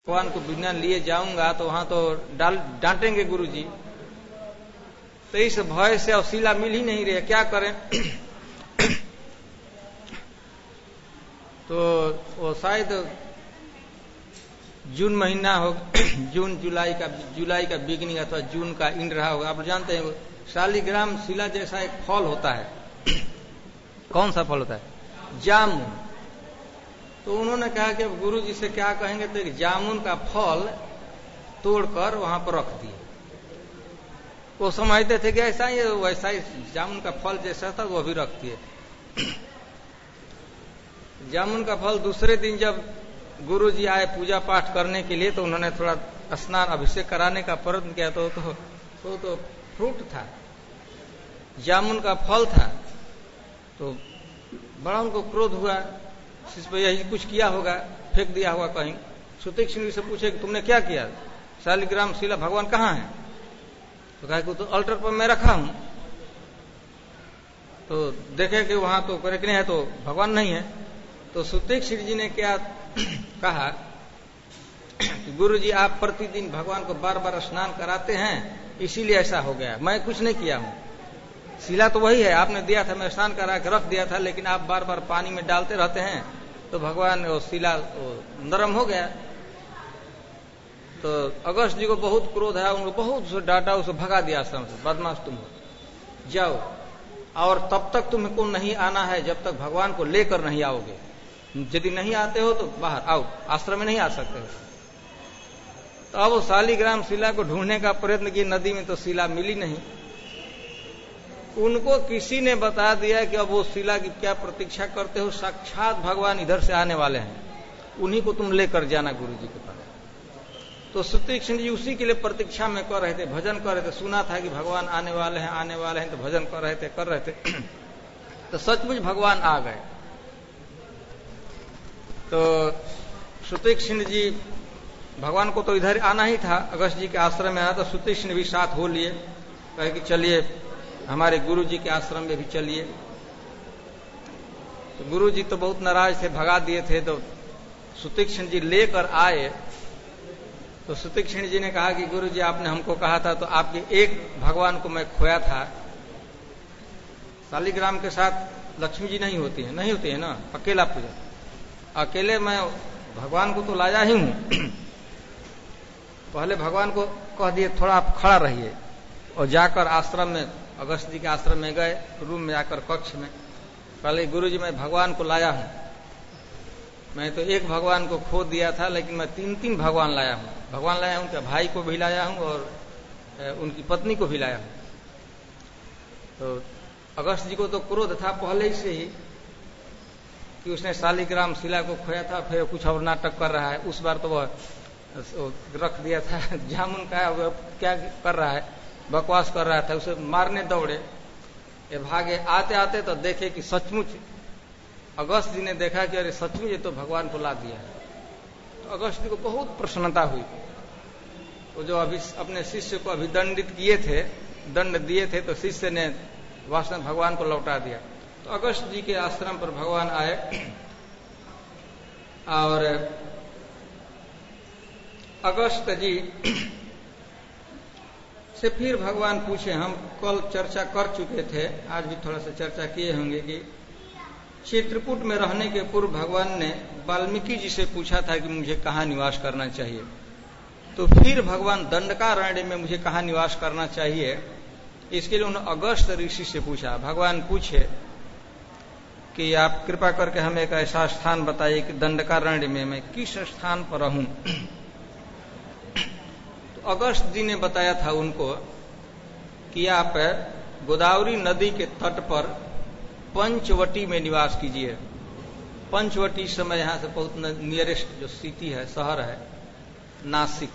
भगवान को बिना लिए जाऊंगा तो वहां तो डांटेंगे गुरुजी। तो इस भय से अब शिला मिल ही नहीं रही, क्या करें। तो वो शायद जून महीना हो, जून जुलाई का बिगनिंग अथवा जून का एंड रहा होगा। आप जानते हैं शालिग्राम शिला जैसा एक फल होता है। कौन सा फल होता है? जामुन। तो उन्होंने कहा कि अब गुरु जी से क्या कहेंगे, तो एक जामुन का फल तोड़कर वहां पर रख दिए। वो समझते थे कि ऐसा ही वैसा ही जामुन का फल जैसा था वो भी रख दिए। जामुन का फल दूसरे दिन जब गुरु जी आए पूजा पाठ करने के लिए तो उन्होंने थोड़ा स्नान अभिषेक कराने का प्रयत्न किया तो फ्रूट था, जामुन का फल था। तो बड़ा उनको क्रोध हुआ, इस पर यही कुछ किया होगा, फेंक दिया होगा कहीं। सुतीक्ष्ण से पूछे कि तुमने क्या किया, शालिग्राम शिला भगवान कहाँ है? तो कहा कि तो अल्टर पर मैं रखा हूं। तो देखे कि वहां तो करेक्टने है तो भगवान नहीं है। तो सुतीक्ष्ण जी ने क्या कहा कि गुरु जी आप प्रतिदिन भगवान को बार बार स्नान कराते हैं इसीलिए ऐसा हो गया, मैं कुछ नहीं किया हूं। शिला तो वही है, आपने दिया था, मैं स्नान करा के रख दिया था, लेकिन आप बार बार पानी में डालते रहते हैं तो भगवान वो शिला नरम हो गया। तो अगस्त जी को बहुत क्रोध है, उनको बहुत डांटा, उसे भगा दिया आश्रम से, बदमाश तुम हो, जाओ और तब तक तुमको नहीं आना है जब तक भगवान को लेकर नहीं आओगे। यदि नहीं आते हो तो बाहर आओ, आश्रम में नहीं आ सकते हो। तो अब वो शालिग्राम शिला को ढूंढने का प्रयत्न किए नदी में, तो शिला मिली नहीं। उनको किसी ने बता दिया कि अब वो शिला की क्या प्रतीक्षा करते हो, साक्षात भगवान इधर से आने वाले हैं, उन्हीं को तुम लेकर जाना गुरु जी के पास। तो सुतीक्ष्ण जी उसी के लिए प्रतीक्षा में कर रहे थे, भजन कर रहे थे। सुना था कि भगवान आने वाले हैं तो भजन कर रहे थे। तो सचमुच भगवान आ गए। तो सुतीक्ष्ण जी भगवान को तो इधर आना ही था, अगस्त जी के आश्रम में आना, तो सुतीक्ष्ण भी साथ हो लिए, कहे कि चलिए हमारे गुरु जी के आश्रम में भी चलिए। तो गुरु जी तो बहुत नाराज थे, भगा दिए थे। तो सुतीक्ष्ण जी लेकर आए। तो सुतीक्ष्ण जी ने कहा कि गुरु जी आपने हमको कहा था, तो आपके एक भगवान को मैं खोया था। शालिग्राम के साथ लक्ष्मी जी नहीं होती है ना, अकेला पूजा, अकेले मैं भगवान को तो लाया ही हूं। पहले भगवान को कह दिए थोड़ा आप खड़ा रहिए, और जाकर आश्रम में, अगस्त जी के आश्रम में गए, रूम में आकर कक्ष में, पहले गुरु जी मैं भगवान को लाया हूं, मैं तो एक भगवान को खो दिया था, लेकिन मैं तीन भगवान लाया हूं। भगवान लाया हूं, क्या भाई को भी लाया हूं और उनकी पत्नी को भी लाया हूं। तो अगस्त जी को तो क्रोध था पहले ही से ही कि उसने शालिग्राम शिला को खोया था, फिर कुछ और नाटक कर रहा है। उस बार तो वह रख दिया था जामुन का, क्या कर रहा है, बकवास कर रहा था, उसे मारने दौड़े। ये भागे, आते आते तो देखे कि सचमुच, अगस्त जी ने देखा कि अरे सचमुच ये तो भगवान को ला दिया है। तो अगस्त जी को बहुत प्रसन्नता हुई। वो जो अभी अपने शिष्य को अभिदंडित किए थे, दंड दिए थे, तो शिष्य ने वास्तव में भगवान को लौटा दिया। तो अगस्त जी के आश्रम पर भगवान आए और अगस्त जी से फिर भगवान पूछे, हम कल चर्चा कर चुके थे, आज भी थोड़ा सा चर्चा किए होंगे कि चित्रकूट में रहने के पूर्व भगवान ने वाल्मीकि जी से पूछा था कि मुझे कहाँ निवास करना चाहिए। तो फिर भगवान दंडकारण्य में मुझे कहाँ निवास करना चाहिए, इसके लिए उन्होंने अगस्त ऋषि से पूछा। भगवान पूछे कि आप कृपा करके हमें एक ऐसा स्थान बताइए कि दंडकारण्य में मैं किस स्थान पर रहूं। तो अगस्त जी ने बताया था उनको कि आप गोदावरी नदी के तट पर पंचवटी में निवास कीजिए। पंचवटी इस समय यहां से बहुत नियरेस्ट जो सिटी है, शहर है, नासिक।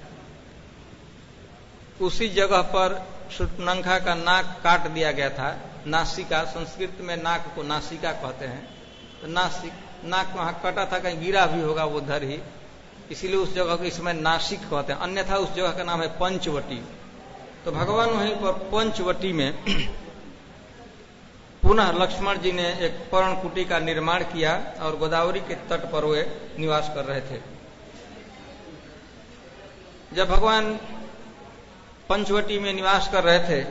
उसी जगह पर शूर्पणखा का नाक काट दिया गया था। नासिका, संस्कृत में नाक को नासिका कहते हैं। तो नाक वहां कटा था, कहीं गिरा भी होगा वो उधर ही, इसीलिए उस जगह को इस समय नासिक कहते हैं। अन्यथा उस जगह का नाम है पंचवटी। तो भगवान वहीं पर पंचवटी में पुनः लक्ष्मण जी ने एक पर्णकुटी का निर्माण किया और गोदावरी के तट पर वे निवास कर रहे थे। जब भगवान पंचवटी में निवास कर रहे थे,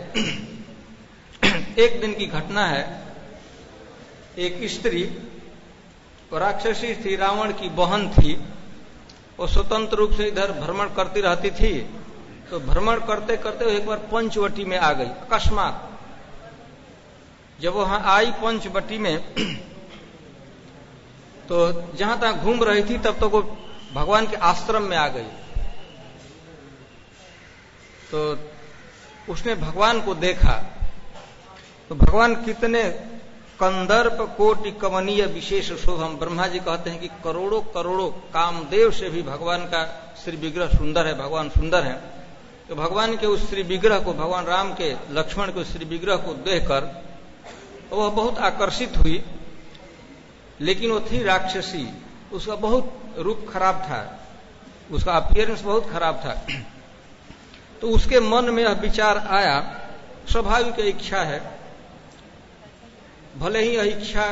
एक दिन की घटना है। एक स्त्री राक्षसी थी, रावण की बहन थी, वो स्वतंत्र रूप से इधर भ्रमण करती रहती थी। तो भ्रमण करते करते वो एक बार पंचवटी में आ गई अकस्मात। जब वहां आई पंचवटी में, तो जहां तक घूम रही थी तब तक वो भगवान के आश्रम में आ गई। तो उसने भगवान को देखा, तो भगवान कितने कंदर्प कोटि कमनीय विशेष शोभम। ब्रह्मा जी कहते हैं कि करोड़ों करोड़ों कामदेव से भी भगवान का श्री विग्रह सुंदर है, भगवान सुंदर है। तो भगवान के उस श्री विग्रह को, भगवान राम के लक्ष्मण के श्री विग्रह को देखकर वह बहुत आकर्षित हुई। लेकिन वो थी राक्षसी, उसका बहुत रूप खराब था, उसका अपीयरेंस बहुत खराब था। तो उसके मन में यह विचार आया, स्वाभाविक इच्छा है, भले ही यह इच्छा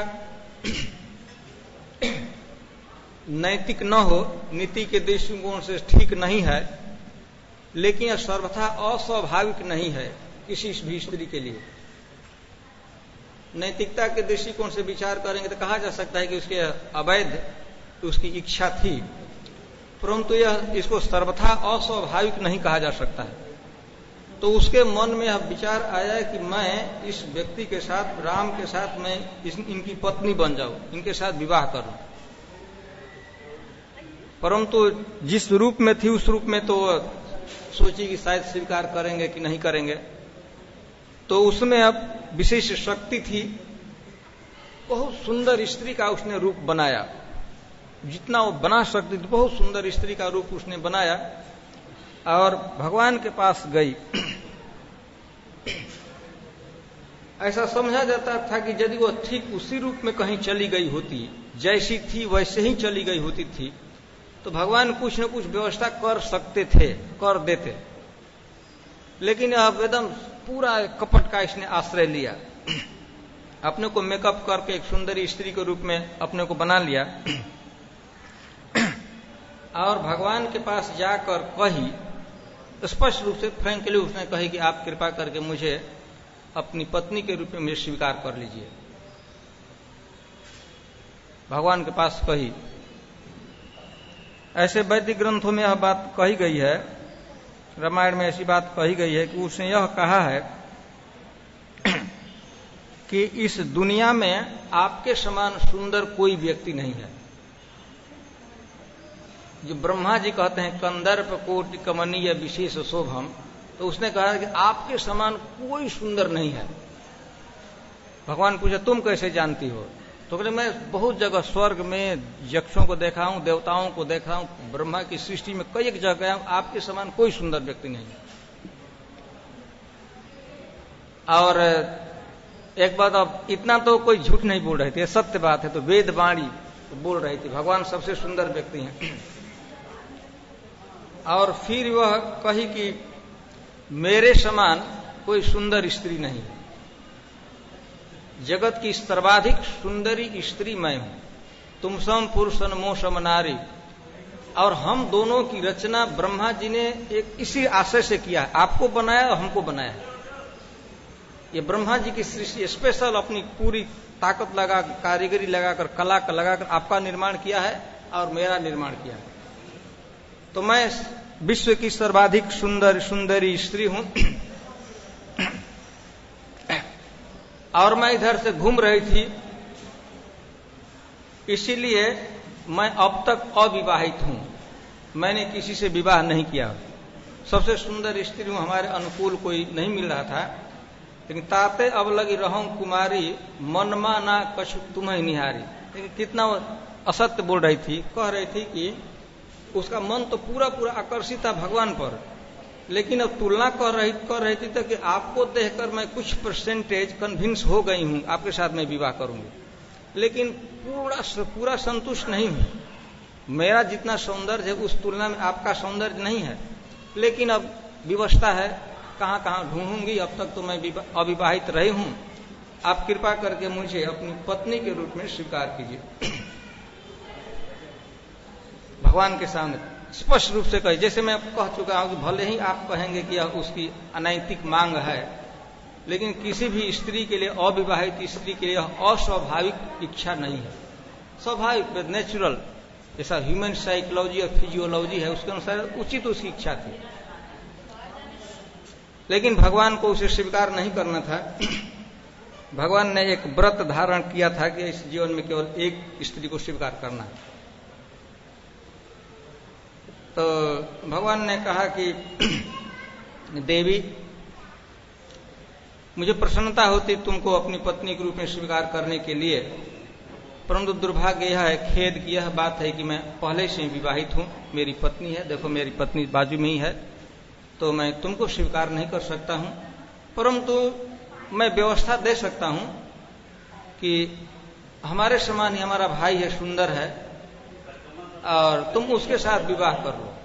नैतिक न हो, नीति के दृष्टिकोण से ठीक नहीं है, लेकिन यह सर्वथा अस्वाभाविक नहीं है किसी भी स्त्री के लिए। नैतिकता के दृष्टिकोण से विचार करेंगे तो कहा जा सकता है कि उसके अवैध उसकी इच्छा थी, परंतु यह इसको सर्वथा अस्वाभाविक नहीं कहा जा सकता है। तो उसके मन में यह विचार आया कि मैं इस व्यक्ति के साथ, राम के साथ, मैं इनकी पत्नी बन जाऊं, इनके साथ विवाह करूं। परंतु जिस रूप में थी उस रूप में तो सोची कि शायद स्वीकार करेंगे कि नहीं करेंगे। तो उसमें अब विशेष शक्ति थी, बहुत सुंदर स्त्री का उसने रूप बनाया, जितना वो बना सकती थी बहुत सुंदर स्त्री का रूप उसने बनाया और भगवान के पास गई। ऐसा समझा जाता था कि यदि वो ठीक उसी रूप में कहीं चली गई होती, जैसी थी वैसे ही चली गई होती थी, तो भगवान कुछ न कुछ व्यवस्था कर सकते थे, कर देते। लेकिन अब एकदम पूरा कपट का इसने आश्रय लिया, अपने को मेकअप करके एक सुंदरी स्त्री के रूप में अपने को बना लिया और भगवान के पास जाकर कही, स्पष्ट रूप से फ्रैंकली उसने कही कि आप कृपा करके मुझे अपनी पत्नी के रूप में मुझे स्वीकार कर लीजिए। भगवान के पास कही। ऐसे वैदिक ग्रंथों में यह बात कही गई है, रामायण में ऐसी बात कही गई है कि उसने यह कहा है कि इस दुनिया में आपके समान सुंदर कोई व्यक्ति नहीं है। जो ब्रह्मा जी कहते हैं कंदर्प कोटि कमनीय विशेष शोभम, तो उसने कहा कि आपके समान कोई सुंदर नहीं है। भगवान पूछा तुम कैसे जानती हो? तो बोले मैं बहुत जगह स्वर्ग में यक्षों को देखा हूं, देवताओं को देखा हूं, ब्रह्मा की सृष्टि में कई एक जगह गया हूं, आपके समान कोई सुंदर व्यक्ति नहीं है। और एक बात, अब इतना तो कोई झूठ नहीं बोल रहे थे, सत्य बात है, तो वेद वाणी बोल रही थी भगवान सबसे सुंदर व्यक्ति हैं। और फिर वह कही कि मेरे समान कोई सुंदर स्त्री नहीं है, जगत की सर्वाधिक सुंदरी स्त्री मैं हूं, तुम सम पुरुषन मो सम नारी। और हम दोनों की रचना ब्रह्मा जी ने एक इसी आशय से किया, आपको बनाया और हमको बनाया। ये ब्रह्मा जी की सृष्टि स्पेशल अपनी पूरी ताकत लगा, कारीगरी लगाकर, कला लगाकर आपका निर्माण किया है और मेरा निर्माण किया है। तो मैं विश्व की सर्वाधिक सुंदरी स्त्री हूं और मैं इधर से घूम रही थी, इसीलिए मैं अब तक अविवाहित हूं, मैंने किसी से विवाह नहीं किया। सबसे सुंदर स्त्री हूं, हमारे अनुकूल कोई नहीं मिल रहा था, लेकिन ताते अब लगी रहूं कुमारी, मनमा ना कछु तुम्हें निहारी। लेकिन कितना असत्य बोल रही थी, कह रही थी कि उसका मन तो पूरा पूरा आकर्षित था भगवान पर, लेकिन अब तुलना कर रही थी तो कि आपको देखकर मैं कुछ परसेंटेज कन्विंस हो गई हूं, आपके साथ मैं विवाह करूंगी, लेकिन पूरा संतुष्ट नहीं हूं। मेरा जितना सौंदर्य है उस तुलना में आपका सौंदर्य नहीं है, लेकिन अब विवशता है, कहां कहां ढूंढूंगी, अब तक तो मैं अविवाहित रही हूं, आप कृपा करके मुझे अपनी पत्नी के रूप में स्वीकार कीजिए। भगवान के सामने स्पष्ट रूप से कहे। जैसे मैं कह चुका हूं कि भले ही आप कहेंगे कि यह उसकी अनैतिक मांग है, लेकिन किसी भी स्त्री के लिए, अविवाहित स्त्री के लिए अस्वाभाविक इच्छा नहीं है। स्वाभाविक, नेचुरल, जैसा ह्यूमन साइकोलॉजी और फिजियोलॉजी है उसके अनुसार उचित उसकी इच्छा थी, लेकिन भगवान को उसे स्वीकार नहीं करना था। भगवान ने एक व्रत धारण किया था कि इस जीवन में केवल एक स्त्री को स्वीकार करना है। तो भगवान ने कहा कि देवी, मुझे प्रसन्नता होती तुमको अपनी पत्नी के रूप में स्वीकार करने के लिए, परंतु दुर्भाग्य यह है, खेद की यह बात है कि मैं पहले से विवाहित हूं, मेरी पत्नी है, देखो मेरी पत्नी बाजू में ही है, तो मैं तुमको स्वीकार नहीं कर सकता हूं। परंतु मैं व्यवस्था दे सकता हूं कि हमारे समान ही हमारा भाई है, सुंदर है, और तुम उसके साथ विवाह कर लो।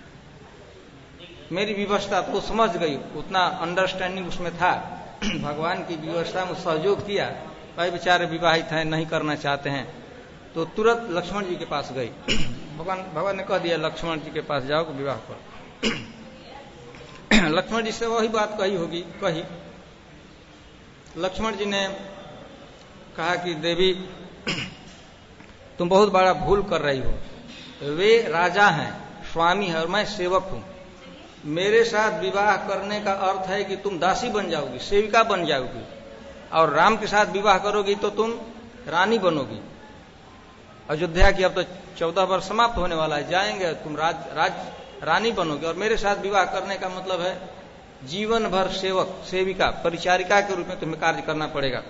मेरी व्यवस्था तो समझ गई, उतना अंडरस्टैंडिंग उसमें था। भगवान की व्यवस्था में सहयोग किया। भाई बेचारे विवाहित हैं, नहीं करना चाहते हैं, तो तुरंत लक्ष्मण जी के पास गई। भगवान ने कह दिया लक्ष्मण जी के पास जाओ, विवाह करो। लक्ष्मण जी से वही बात कही। लक्ष्मण जी ने कहा कि देवी, तुम बहुत बड़ा भूल कर रही हो। वे राजा हैं, स्वामी है, और मैं सेवक हूं। मेरे साथ विवाह करने का अर्थ है कि तुम दासी बन जाओगी, सेविका बन जाओगी, और राम के साथ विवाह करोगी तो तुम रानी बनोगी। अयोध्या की अब तो 14 वर्ष समाप्त होने वाला है, जाएंगे, तुम रानी बनोगे, और मेरे साथ विवाह करने का मतलब है जीवन भर सेवक, सेविका, परिचारिका के रूप में तुम्हें कार्य करना पड़ेगा।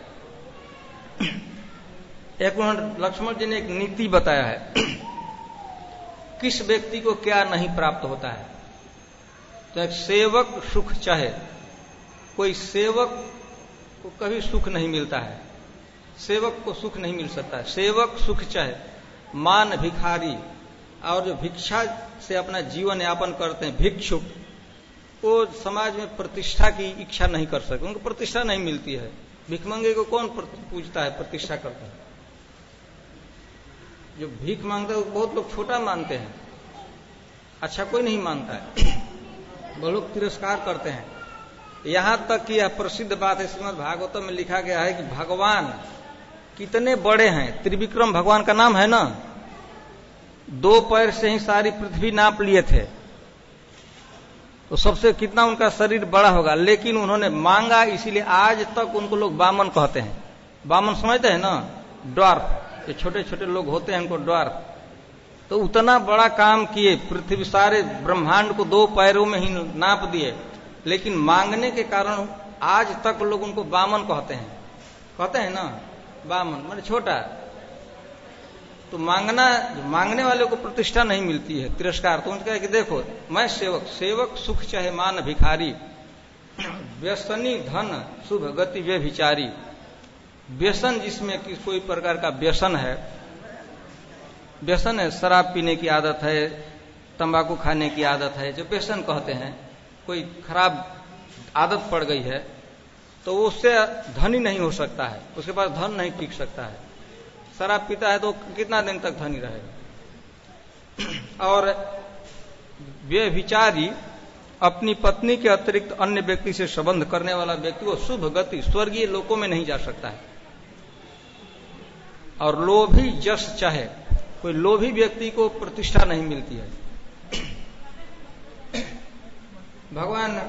एक लक्ष्मण जी ने एक नीति बताया है, किस व्यक्ति को क्या नहीं प्राप्त होता है। तो एक सेवक सुख चाहे, कोई सेवक को कभी सुख नहीं मिलता है, सेवक को सुख नहीं मिल सकता है। सेवक सुख चाहे, मान भिखारी, और जो भिक्षा से अपना जीवन यापन करते हैं भिक्षुक, वो समाज में प्रतिष्ठा की इच्छा नहीं कर सकते, उनको प्रतिष्ठा नहीं मिलती है। भिखमंगे को कौन पूजता है, प्रतिष्ठा करता है? जो भीख मांगता है बहुत लोग छोटा मानते हैं, अच्छा कोई नहीं मानता है, वो लोग तिरस्कार करते हैं। यहां तक कि यह प्रसिद्ध बात है, श्रीमद् भागवतम में लिखा गया है कि भगवान कितने बड़े हैं। त्रिविक्रम भगवान का नाम है ना, 2 पैर से ही सारी पृथ्वी नाप लिए थे, तो सबसे कितना उनका शरीर बड़ा होगा, लेकिन उन्होंने मांगा, इसीलिए आज तक उनको लोग वामन कहते हैं। वामन समझते हैं ना, ड्वार्फ, ये छोटे छोटे लोग होते हैं उनको ड्वार्फ। तो उतना बड़ा काम किए, पृथ्वी सारे ब्रह्मांड को 2 पैरों में ही नाप दिए, लेकिन मांगने के कारण आज तक लोग उनको वामन कहते हैं ना, वामन माने छोटा। तो मांगने वाले को प्रतिष्ठा नहीं मिलती है, तिरस्कार। तो उनका कहा कि देखो, मैं सेवक सुख चाहे मान भिखारी, व्यसनी धन शुभ गति व्यभिचारी। व्यसन जिसमें कि कोई प्रकार का व्यसन है, शराब पीने की आदत है, तंबाकू खाने की आदत है, जो व्यसन कहते हैं, कोई खराब आदत पड़ गई है, तो उससे धनी नहीं हो सकता है, उसके पास धन नहीं टिक सकता है। शराब पीता है तो कितना दिन तक धनी रहेगा। और व्यभिचारी, अपनी पत्नी के अतिरिक्त अन्य व्यक्ति से संबंध करने वाला व्यक्ति, वो शुभ गति, स्वर्गीय लोकों में नहीं जा सकता है। और लोभी जस चाहे, कोई लोभी व्यक्ति को प्रतिष्ठा नहीं मिलती है। भगवान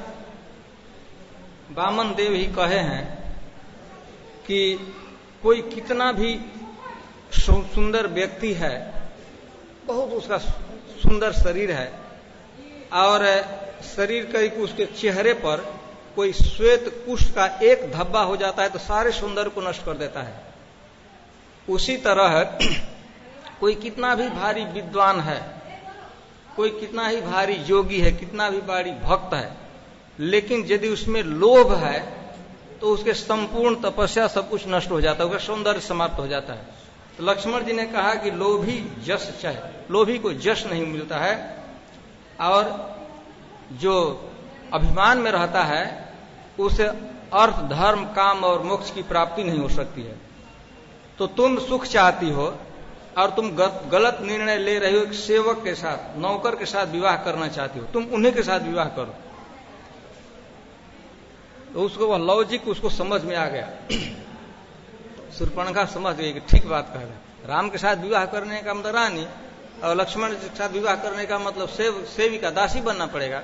वामन देव ही कहे हैं कि कोई कितना भी सुंदर व्यक्ति है, बहुत उसका सुंदर शरीर है, और शरीर का उसके चेहरे पर कोई श्वेत कुष्ठ का एक धब्बा हो जाता है तो सारे सौंदर्य को नष्ट कर देता है। उसी तरह कोई कितना भी भारी विद्वान है, कोई कितना ही भारी योगी है, कितना भी भारी भक्त है, लेकिन यदि उसमें लोभ है तो उसके संपूर्ण तपस्या सब कुछ नष्ट हो जाता है, उसका सौंदर्य समाप्त हो जाता है। तो लक्ष्मण जी ने कहा कि लोभी जस चाहे, लोभी को जस नहीं मिलता है, और जो अभिमान में रहता है उसे अर्थ, धर्म, काम और मोक्ष की प्राप्ति नहीं हो सकती है। तो तुम सुख चाहती हो, और तुम गलत निर्णय ले रहे हो, एक सेवक के साथ, नौकर के साथ विवाह करना चाहती हो, तुम उन्हीं के साथ विवाह करो। तो उसको वह लॉजिक उसको समझ में आ गया। शूर्पणखा समझ गई कि ठीक बात कह रहे हैं, राम के साथ विवाह करने का मतलब रानी, और लक्ष्मण के साथ विवाह करने का मतलब सेविका, दासी बनना पड़ेगा।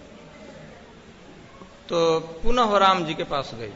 तो पुनः राम जी के पास गई।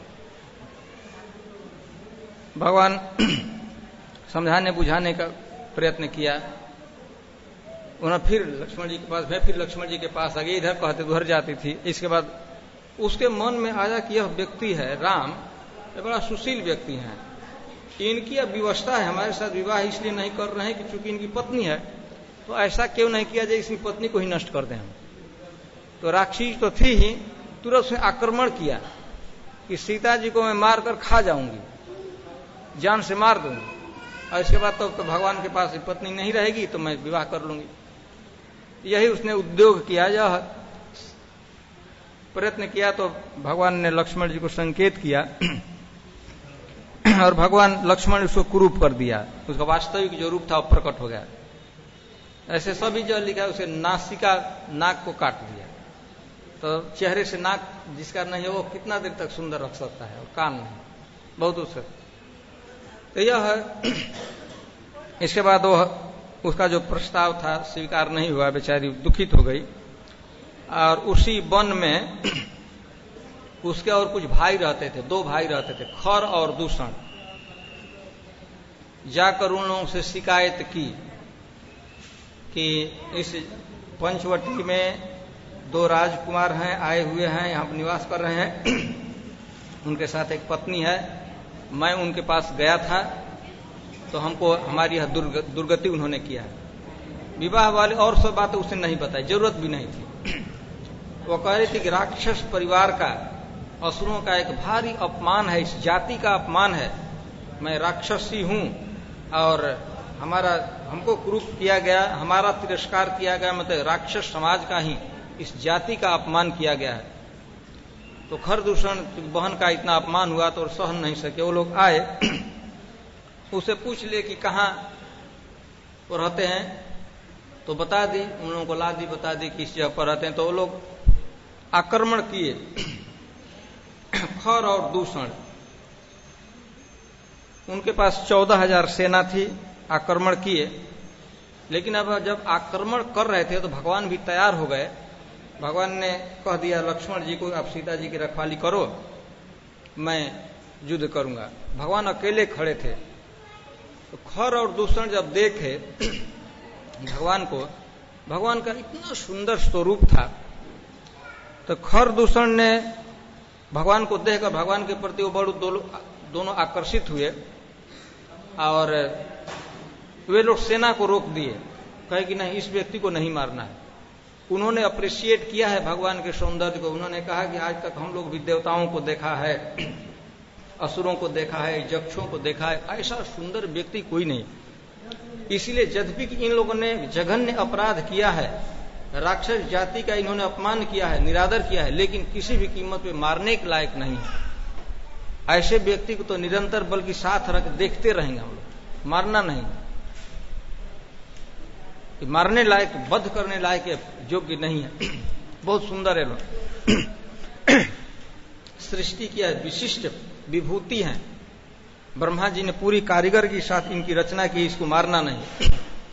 भगवान समझाने बुझाने का प्रयत्न किया। उन्होंने फिर लक्ष्मण जी के पास गए, फिर लक्ष्मण जी के पास आ गए, इधर कहते उधर जाती थी। इसके बाद उसके मन में आया कि यह व्यक्ति है राम, ये बड़ा सुशील व्यक्ति है, इनकी अब व्यवस्था है, हमारे साथ विवाह इसलिए नहीं कर रहे हैं कि चूंकि इनकी पत्नी है, तो ऐसा क्यों नहीं किया जाए इसकी पत्नी को ही नष्ट कर दें हम। तो राक्षसी तो थी ही, तुरंत उसने आक्रमण किया कि सीता जी को मैं मारकर खा जाऊंगी, जान से मार दूंगी, और इसके बाद तो भगवान के पास पत्नी नहीं रहेगी तो मैं विवाह कर लूंगी। यही उसने उद्योग किया, यह प्रयत्न किया। तो भगवान ने लक्ष्मण जी को संकेत किया और भगवान लक्ष्मण उसको कुरूप कर दिया, उसका वास्तविक जो रूप था वो प्रकट हो गया। ऐसे सभी जो लिखा उसे नासिका, नाक को काट दिया। तो चेहरे से नाक जिसका नहीं है वो कितना देर तक सुंदर रख सकता है, और कान नहीं, बहुत उससे। तो यह इसके बाद वो उसका जो प्रस्ताव था स्वीकार नहीं हुआ, बेचारी दुखित हो गई। और उसी वन में उसके और कुछ भाई रहते थे, 2 भाई रहते थे, खर और दूषण। जाकर उन लोगों से शिकायत की कि इस पंचवटी में 2 राजकुमार हैं, आए हुए हैं, यहाँ पर निवास कर रहे हैं, उनके साथ एक पत्नी है, मैं उनके पास गया था तो हमको हमारी यह दुर्गति उन्होंने किया है। विवाह वाले और सब बातें उसने नहीं बताई, जरूरत भी नहीं थी। वो कह रही थी कि राक्षस परिवार का, असुरों का एक भारी अपमान है, इस जाति का अपमान है, मैं राक्षसी हूं और हमको क्रूप किया गया, हमारा तिरस्कार किया गया, मतलब राक्षस समाज का ही, इस जाति का अपमान किया गया है। तो खरदूषण बहन का इतना अपमान हुआ तो सहन नहीं सके, वो लोग आए, उसे पूछ लिए कि कहाँ वो रहते हैं, तो बता दी, उन लोगों को ला दी, बता दी कि इस जगह पर रहते हैं। तो वो लोग आक्रमण किए, खर और दूषण, उनके पास 14,000 सेना थी, आक्रमण किए। लेकिन अब जब आक्रमण कर रहे थे तो भगवान भी तैयार हो गए। भगवान ने कह दिया लक्ष्मण जी को, आप सीता जी की रखवाली करो, मैं युद्ध करूंगा। भगवान अकेले खड़े थे। तो खर और दूषण जब देखे भगवान को, भगवान का इतना सुंदर स्वरूप था, तो खर दूषण ने भगवान को देखकर भगवान के प्रति वो बड़े दोनों आकर्षित हुए और वे लोग सेना को रोक दिए, कहे कि नहीं, इस व्यक्ति को नहीं मारना है। उन्होंने अप्रिशिएट किया है भगवान के सौंदर्य को। उन्होंने कहा कि आज तक हम लोग भी देवताओं को देखा है, असुरों को देखा है, यक्षों को देखा है, ऐसा सुंदर व्यक्ति कोई नहीं। इसीलिए यद्यपि कि इन लोगों ने जघन्य अपराध किया है, राक्षस जाति का इन्होंने अपमान किया है, निरादर किया है, लेकिन किसी भी कीमत पे मारने के लायक नहीं है। ऐसे व्यक्ति को तो निरंतर बल्कि साथ रख देखते रहेंगे हम लोग, मारना नहीं, कि मारने लायक, वध करने लायक योग्य नहीं है। बहुत सुंदर है लोग, सृष्टि की विशिष्ट विभूति है। ब्रह्मा जी ने पूरी कारीगर के साथ इनकी रचना की, इसको मारना नहीं।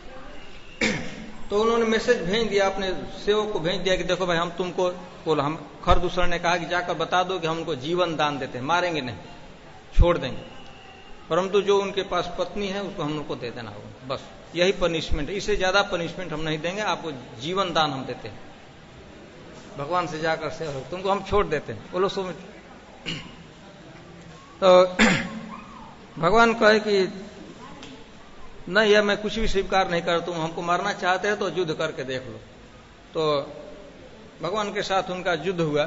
तो उन्होंने मैसेज भेज दिया, अपने सेवक को भेज दिया कि देखो भाई, हम तुमको, हम खरदूषण ने कहा कि जाकर बता दो कि हम उनको जीवन दान देते हैं, मारेंगे नहीं, छोड़ देंगे, परंतु जो उनके पास पत्नी है उसको हम लोग को दे देना होगा, बस यही पनिशमेंट है, इससे ज्यादा पनिशमेंट हम नहीं देंगे, आपको जीवन दान हम देते हैं। भगवान से जाकर सेवक, तुमको हम छोड़ देते हैं। वो लोग समझ। तो भगवान कहे कि नहीं, यह मैं कुछ भी स्वीकार नहीं कर, तुम हमको मारना चाहते हैं तो युद्ध करके देख लो। तो भगवान के साथ उनका युद्ध हुआ।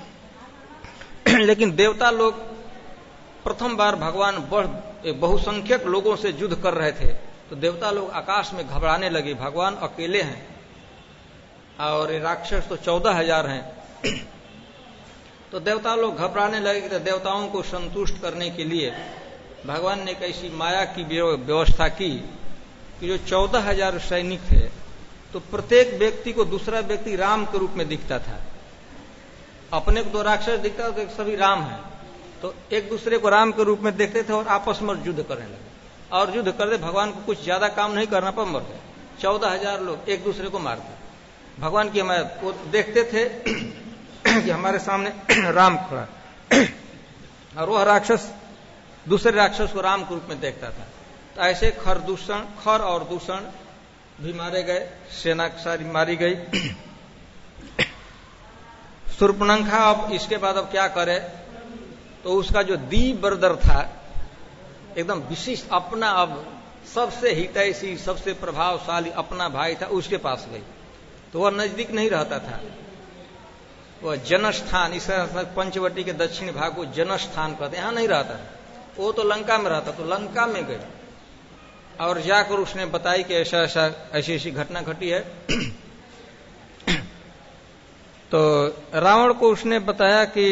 लेकिन देवता लोग प्रथम बार भगवान बहुसंख्यक लोगों से युद्ध कर रहे थे, तो देवता लोग आकाश में घबराने लगे, भगवान अकेले हैं और राक्षस तो 14,000 हैं। तो देवता लोग घबराने लगे। तो देवताओं को संतुष्ट करने के लिए भगवान ने एक ऐसी माया की व्यवस्था की कि जो 14,000 सैनिक थे, तो प्रत्येक व्यक्ति को दूसरा व्यक्ति राम के रूप में दिखता था। अपने को 2 राक्षस दिखता था तो सभी राम हैं, तो एक दूसरे को राम के रूप में देखते थे और आपस में युद्ध करने लगे। और युद्ध करते भगवान को कुछ ज्यादा काम नहीं करना पर मर गए। 14,000 लोग एक दूसरे को मारते। भगवान की हमारे वो देखते थे कि हमारे सामने राम खड़ा, और वह राक्षस दूसरे राक्षस को राम के रूप में देखता था। तो ऐसे खर और दूषण भी मारे गए, सेना सारी मारी गई। शूर्पणखा अब इसके बाद अब क्या करे, तो उसका जो दीबरदर था, एकदम विशिष्ट अपना, अब सबसे हितैषी सबसे प्रभावशाली अपना भाई था, उसके पास गई। तो वह नजदीक नहीं रहता था, वह जनस्थान, इस पंचवटी के दक्षिण भाग को जनस्थान कहते, यहां नहीं रहता। वो तो लंका में रहता, तो लंका में गई और जाकर उसने बताई कि ऐसी ऐसी घटना घटी है। तो रावण को उसने बताया कि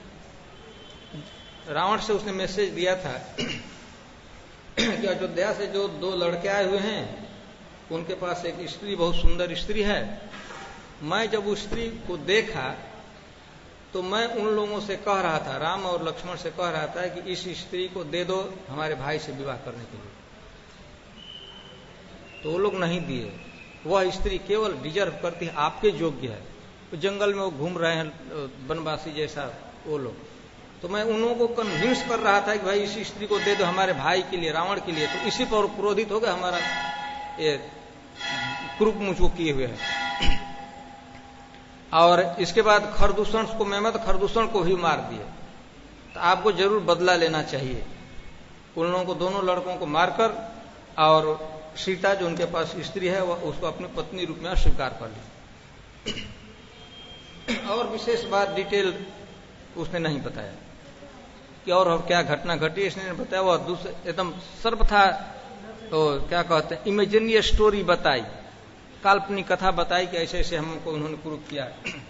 रावण से उसने मैसेज दिया था कि अयोध्या से जो 2 लड़के आए हुए हैं, उनके पास एक स्त्री, बहुत सुंदर स्त्री है। मैं जब उस स्त्री को देखा तो मैं उन लोगों से कह रहा था, राम और लक्ष्मण से कह रहा था कि इस स्त्री को दे दो हमारे भाई से विवाह करने के लिए। तो वो लोग नहीं दिए। वह स्त्री केवल डिजर्व करती है, आपके योग्य है। तो जंगल में वो घूम रहे हैं वनवासी जैसा वो लोग। तो मैं उन लोगों को कन्विंस कर रहा था कि भाई इसी स्त्री को दे दो हमारे भाई के लिए, रावण के लिए। तो इसी पर क्रोधित हो गया, हमारा ये क्रूप मुझको किए हुए है। और इसके बाद खरदूषण को, मैं तो खरदूषण को भी मार दिए। तो आपको जरूर बदला लेना चाहिए। उन लोगों को, दोनों लड़कों को मारकर, और सीता जो उनके पास स्त्री है वह उसको अपनी पत्नी रूप में स्वीकार कर ली। और विशेष बात डिटेल उसने नहीं बताया कि और क्या घटना घटी, इसने बताया। वह दूसरे एकदम सर्वथा तो क्या कहते हैं, इमेजिनरी स्टोरी बताई, काल्पनिक कथा बताई कि ऐसे ऐसे हमको उन्होंने क्रूप किया।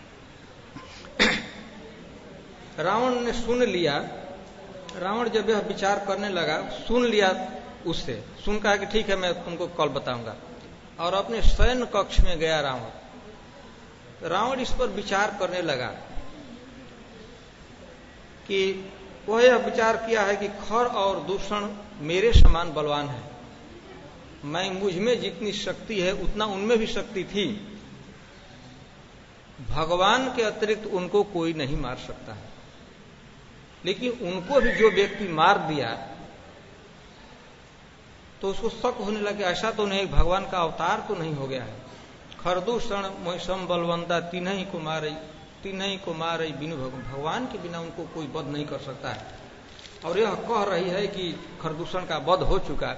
रावण ने सुन लिया। रावण जब यह विचार करने लगा, सुन लिया उससे, सुन कहा कि ठीक है मैं तुमको कल बताऊंगा, और अपने शयन कक्ष में गया रावण। रावण इस पर विचार करने लगा कि वह यह विचार किया है कि खर और दूषण मेरे समान बलवान है। मुझ में जितनी शक्ति है उतना उनमें भी शक्ति थी। भगवान के अतिरिक्त उनको कोई नहीं मार सकता है। लेकिन उनको भी जो व्यक्ति मार दिया तो उसको शक होने लगे, ऐसा तो नहीं, भगवान का अवतार तो नहीं हो गया है। खरदूषण मोसम बलवंता तीनही को मारई बिनु भगवान के बिना उनको कोई वध नहीं कर सकता है। और यह कह रही है कि खरदूषण का वध हो चुका।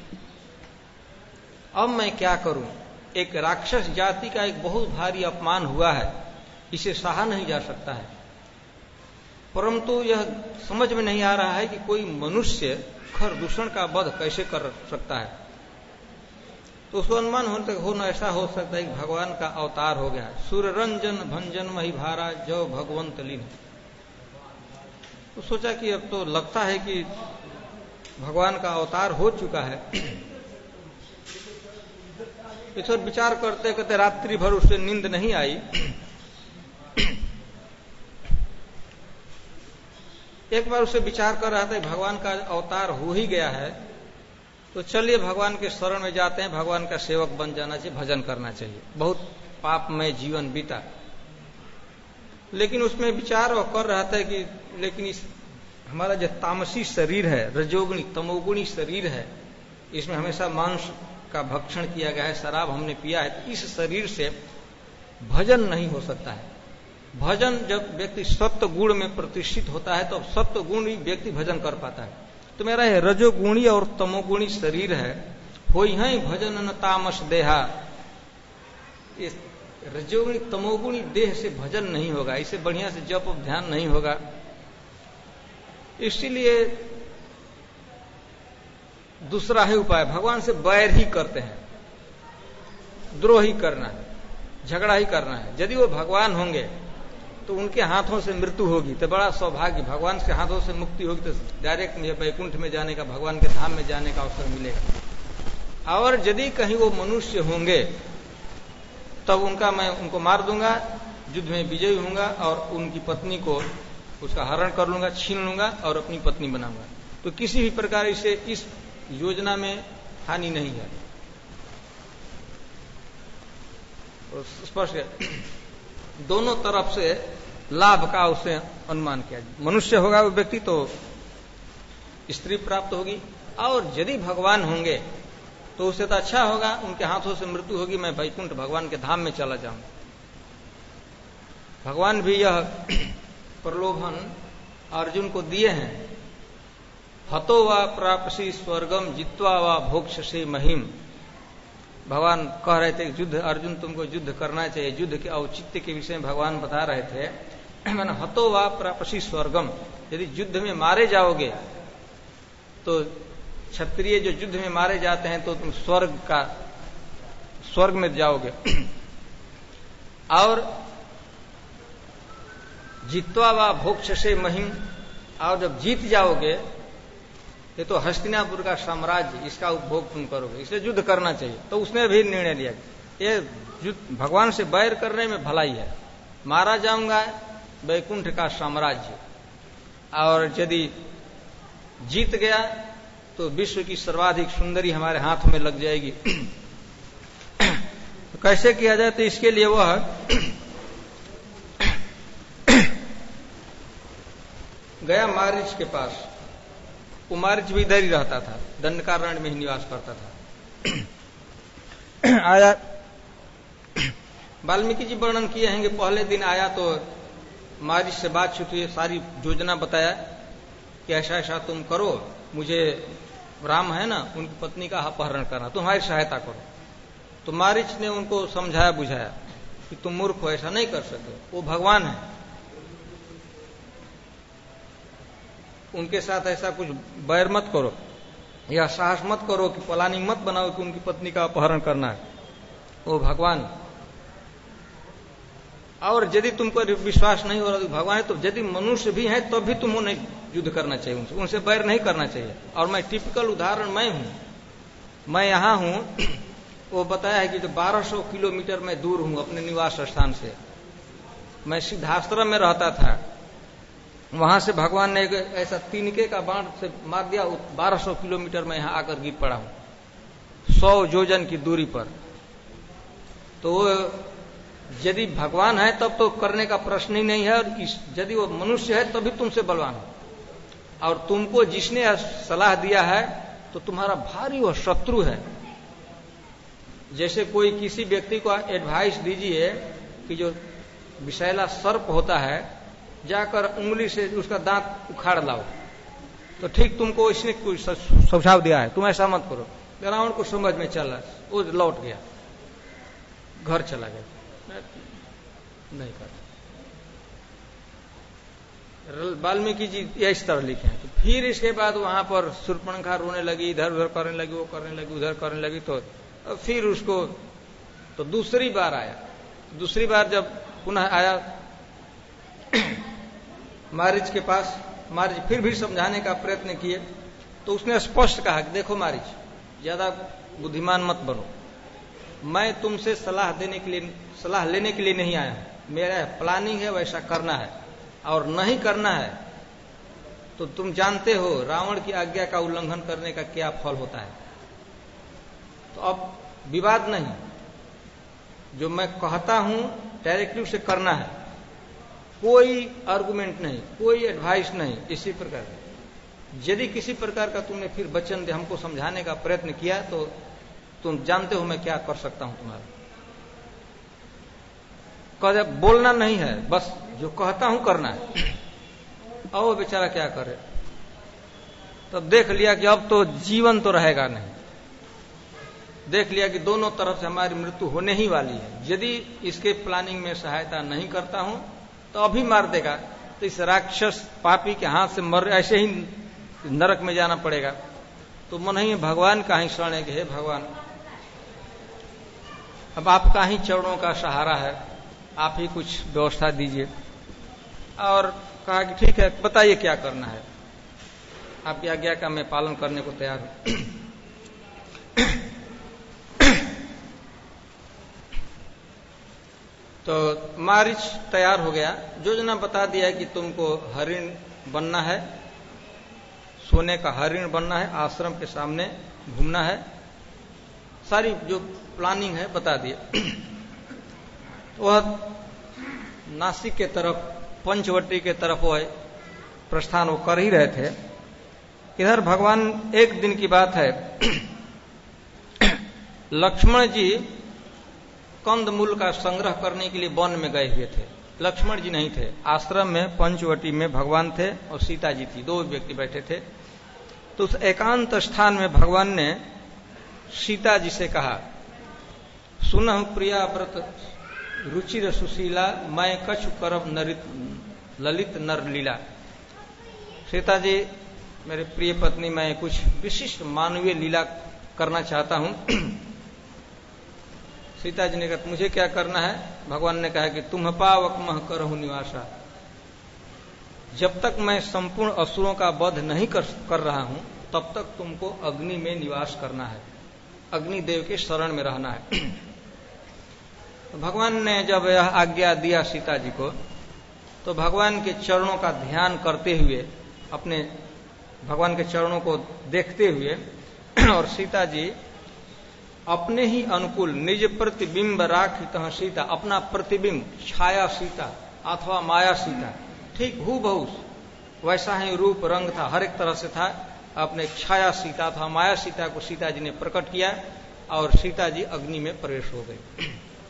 अब मैं क्या करूं? एक राक्षस जाति का एक बहुत भारी अपमान हुआ है, इसे सहा नहीं जा सकता है। परंतु यह समझ में नहीं आ रहा है कि कोई मनुष्य खरदूषण का वध कैसे कर सकता है। तो उसको अनुमान होना ऐसा हो सकता है कि भगवान का अवतार हो गया। सूर्यरंजन भंजन महिभारा जो भगवंत लीन। तो सोचा कि अब तो लगता है कि भगवान का अवतार हो चुका है। इस पर विचार करते करते रात्रि भर उसे नींद नहीं आई। एक बार उसे विचार कर रहा था कि भगवान का अवतार हो ही गया है, तो चलिए भगवान के शरण में जाते हैं, भगवान का सेवक बन जाना चाहिए, भजन करना चाहिए। बहुत पापमय जीवन बीता। लेकिन उसमें विचार वह कर रहा था कि लेकिन इस हमारा जो तामसी शरीर है, रजोगुणी तमोगुणी शरीर है, इसमें हमेशा मांस का भक्षण किया गया है, शराब हमने पिया है, तो इस शरीर से भजन नहीं हो सकता है। भजन जब व्यक्ति सत्व गुण में प्रतिष्ठित होता है तो सत्व गुण ही व्यक्ति भजन कर पाता है। तो मेरा यह रजोगुणी और तमोगुणी शरीर है, होई है भजन न तामस देहा। इस रजोगुणी तमोगुणी देह से भजन नहीं होगा, इसे बढ़िया से जप ध्यान नहीं होगा। इसीलिए दूसरा ही उपाय, भगवान से बैर ही करते हैं, द्रोह ही करना है, झगड़ा ही करना है। यदि वो भगवान होंगे तो उनके हाथों से मृत्यु होगी तो बड़ा सौभाग्य, भगवान के हाथों से मुक्ति होगी तो डायरेक्ट वैकुंठ में जाने का, भगवान के धाम में जाने का अवसर मिलेगा। और यदि कहीं वो मनुष्य होंगे तब मैं उनको मार दूंगा, युद्ध में विजयी होऊंगा और उनकी पत्नी को उसका हरण कर लूंगा, छीन लूंगा और अपनी पत्नी बनाऊंगा। तो किसी भी प्रकार इसे इस योजना में हानि नहीं है। तो स्पष्ट दोनों तरफ से लाभ का उसे अनुमान किया। मनुष्य होगा वो व्यक्ति तो स्त्री प्राप्त होगी, और यदि भगवान होंगे तो उससे तो अच्छा होगा, उनके हाथों से मृत्यु होगी, मैं वैकुंठ भगवान के धाम में चला जाऊंगा। भगवान भी यह प्रलोभन अर्जुन को दिए हैं। हतो वा प्रापसी स्वर्गम जित्वा वा भोक्ष्यसे महिम। भगवान कह रहे थे युद्ध, अर्जुन तुमको युद्ध करना चाहिए, युद्ध के औचित्य के विषय में भगवान बता रहे थे। मैंने हतो वा प्रापसी स्वर्गम, यदि युद्ध में मारे जाओगे तो क्षत्रिय जो युद्ध में मारे जाते हैं तो तुम स्वर्ग में जाओगे। और जित्वा वा भोक्ष्यसे महिम, और जब जीत जाओगे ये तो हस्तिनापुर का साम्राज्य, इसका उपभोग तुम करोगे, इसलिए युद्ध करना चाहिए। तो उसने भी निर्णय लिया ये युद्ध भगवान से बैर करने में भलाई है, मारा जाऊंगा वैकुंठ का साम्राज्य, और यदि जीत गया तो विश्व की सर्वाधिक सुंदरी हमारे हाथ में लग जाएगी। तो कैसे किया जाए? तो इसके लिए वह गया मारीच के पास। वो मारीच भी इधर ही रहता था, दंडकारण्य में ही निवास करता था। आया, वाल्मीकि जी वर्णन किए हैं कि पहले दिन आया तो मारीच से बातचीत हुई, सारी योजना बताया कि ऐसा ऐसा तुम करो, मुझे राम है ना उनकी पत्नी का अपहरण करना, तुम्हारी सहायता करो। तो मारीच ने उनको समझाया बुझाया कि तुम मूर्ख हो, ऐसा नहीं कर सकते, वो भगवान है, उनके साथ ऐसा कुछ बैर मत करो या साहस मत करो कि प्लानिंग मत बनाओ कि उनकी पत्नी का अपहरण करना है, वो भगवान। और यदि तुमको विश्वास नहीं हो रहा भगवान है, तो यदि मनुष्य भी है तब भी तुमको नहीं युद्ध करना चाहिए, उनसे बैर नहीं करना चाहिए। और मैं टिपिकल उदाहरण मैं हूं, मैं यहां हूं, वो बताया है कि जो 1200 किलोमीटर मैं दूर हूं अपने निवास स्थान से। मैं सिद्धाश्रम में रहता था, वहां से भगवान ने एक ऐसा तिनके का बाण से मार दिया, 1200 किलोमीटर में यहां आकर गिर पड़ा हूं, 100 योजन की दूरी पर। तो यदि भगवान है तब तो करने का प्रश्न ही नहीं है, और यदि वो मनुष्य है तभी तुमसे बलवान हो। और तुमको जिसने सलाह दिया है तो तुम्हारा भारी वो शत्रु है। जैसे कोई किसी व्यक्ति को एडवाइस दीजिए कि जो विषैला सर्प होता है जाकर उंगली से उसका दांत उखाड़ लाओ, तो ठीक तुमको इसने कोई सुझाव दिया है, तुम ऐसा मत करो। रावण को समझ में चला, वो लौट गया, घर चला गया, नहीं करता। वाल्मीकि जी इस तरह लिखे हैं। तो फिर इसके बाद वहां पर शूर्पणखा रोने लगी, इधर उधर करने लगी, वो करने लगी, उधर करने लगी। तो फिर उसको तो दूसरी बार आया। दूसरी बार जब पुनः आया मारीच के पास, मारीच फिर भी समझाने का प्रयत्न किए, तो उसने स्पष्ट कहा कि देखो मारीच, ज्यादा बुद्धिमान मत बनो, मैं तुमसे सलाह लेने के लिए नहीं आया हूं, मेरा प्लानिंग है वैसा करना है, और नहीं करना है तो तुम जानते हो रावण की आज्ञा का उल्लंघन करने का क्या फल होता है। तो अब विवाद नहीं, जो मैं कहता हूं डायरेक्टली उसे करना है, कोई आर्गुमेंट नहीं, कोई एडवाइस नहीं। इसी प्रकार यदि किसी प्रकार का तुमने फिर वचन हमको समझाने का प्रयत्न किया तो तुम जानते हो मैं क्या कर सकता हूं तुम्हारा। कह बोलना नहीं है, बस जो कहता हूं करना है। और वो बेचारा क्या करे, तब देख लिया कि अब तो जीवन तो रहेगा नहीं, देख लिया कि दोनों तरफ से हमारी मृत्यु होने ही वाली है। यदि इसके प्लानिंग में सहायता नहीं करता हूं तो अभी मार देगा, तो इस राक्षस पापी के हाथ से मर ऐसे ही नरक में जाना पड़ेगा। तो मन ही भगवान का ही शरण है कि हे भगवान, अब आपका ही चरणों का सहारा है, आप ही कुछ व्यवस्था दीजिए। और कहा कि ठीक है, बताइए क्या करना है, आपकी आज्ञा का मैं पालन करने को तैयार हूं। तो मारीच तैयार हो गया, योजना बता दिया कि तुमको हरिण बनना है, सोने का हरिण बनना है, आश्रम के सामने घूमना है, सारी जो प्लानिंग है बता दिया। वह नासिक के तरफ, पंचवटी के तरफ वह प्रस्थान वो कर ही रहे थे। इधर भगवान, एक दिन की बात है, लक्ष्मण जी कंदमूल का संग्रह करने के लिए वन में गए हुए थे। लक्ष्मण जी नहीं थे, आश्रम में पंचवटी में भगवान थे और सीता जी थी, दो व्यक्ति बैठे थे। तो उस एकांत स्थान में भगवान ने सीता जी से कहा, सुनह प्रिया व्रत रुचिर सुशीला, मैं कछु करब ललित नर लीला। सीता जी, मेरे प्रिय पत्नी, मैं कुछ विशिष्ट मानवीय लीला करना चाहता हूं। सीता जी ने कहा, मुझे क्या करना है? भगवान ने कहा कि तुम पावक मह करहु निवासा, जब तक मैं संपूर्ण असुरों का वध नहीं कर रहा हूं तब तक तुमको अग्नि में निवास करना है, अग्निदेव के शरण में रहना है। तो भगवान ने जब यह आज्ञा दिया सीता जी को, तो भगवान के चरणों का ध्यान करते हुए, अपने भगवान के चरणों को देखते हुए, और सीता जी अपने ही अनुकूल निज प्रतिबिंब राखित सीता, अपना प्रतिबिंब, छाया सीता अथवा माया सीता, ठीक हूबहू वैसा ही रूप रंग था, हर एक तरह से था। अपने छाया सीता अथवा माया सीता को सीता जी ने प्रकट किया और सीता जी अग्नि में प्रवेश हो गई।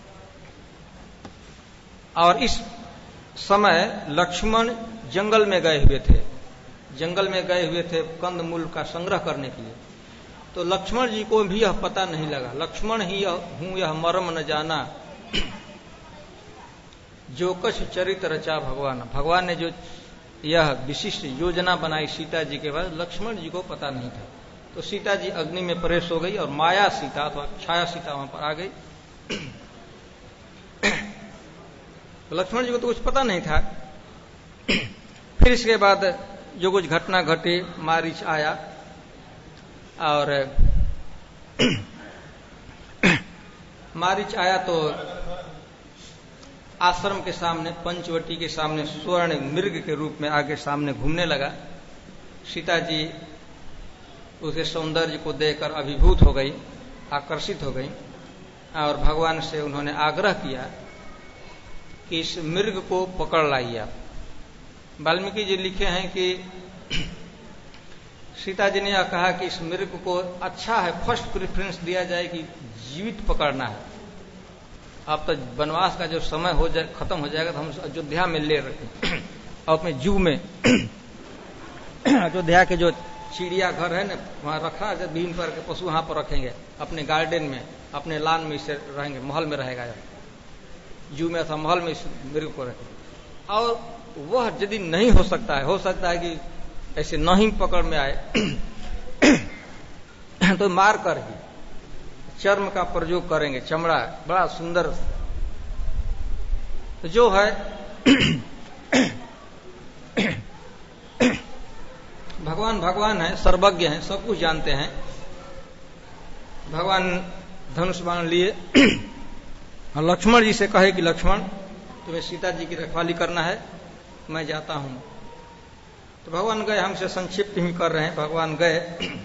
और इस समय लक्ष्मण जंगल में गए हुए थे, जंगल में गए हुए थे कंदमूल का संग्रह करने के लिए। तो लक्ष्मण जी को भी यह पता नहीं लगा, लक्ष्मण ही हूं यह मर्म न जाना, जो कछ चरित रचा भगवान। भगवान ने जो यह विशिष्ट योजना बनाई सीता जी के बाद, लक्ष्मण जी को पता नहीं था। तो सीता जी अग्नि में प्रवेश हो गई और माया सीता अथवा छाया सीता वहां पर आ गई। तो लक्ष्मण जी को तो कुछ पता नहीं था। फिर इसके बाद जो कुछ घटना घटी, मारीच आया और मारीच आया तो आश्रम के सामने, पंचवटी के सामने स्वर्ण मृग के रूप में आगे सामने घूमने लगा। सीता जी उसके सौंदर्य को देखकर अभिभूत हो गई, आकर्षित हो गई और भगवान से उन्होंने आग्रह किया कि इस मृग को पकड़ लाइए आप। वाल्मीकि जी लिखे हैं कि सीता जी ने यह कहा कि इस मृग को अच्छा है, फर्स्ट प्रेफरेंस दिया जाए कि जीवित पकड़ना है। अब तो वनवास का जो समय हो जाए, खत्म हो जाएगा, तो हम अयोध्या में ले रखें और अपने जू में अयोध्या के जो चिड़ियाघर है ना, वहां रखा जब भीम पर के पशु वहां पर रखेंगे, अपने गार्डन में, अपने लान में इसे रहेंगे, महल में रहेगा, जू में अथवा महल में इस मृग को रखेंगे। और वह यदि नहीं हो सकता है कि ऐसे नहीं पकड़ में आए तो मार कर ही चर्म का प्रयोग करेंगे, चमड़ा बड़ा सुंदर तो जो है भगवान है, सर्वज्ञ हैं, सब कुछ जानते हैं। भगवान धनुष बाण लिए और लक्ष्मण जी से कहे कि लक्ष्मण, तुम्हें सीता जी की रखवाली करना है, मैं जाता हूं। तो भगवान गए, हमसे संक्षिप्त ही कर रहे हैं। भगवान गए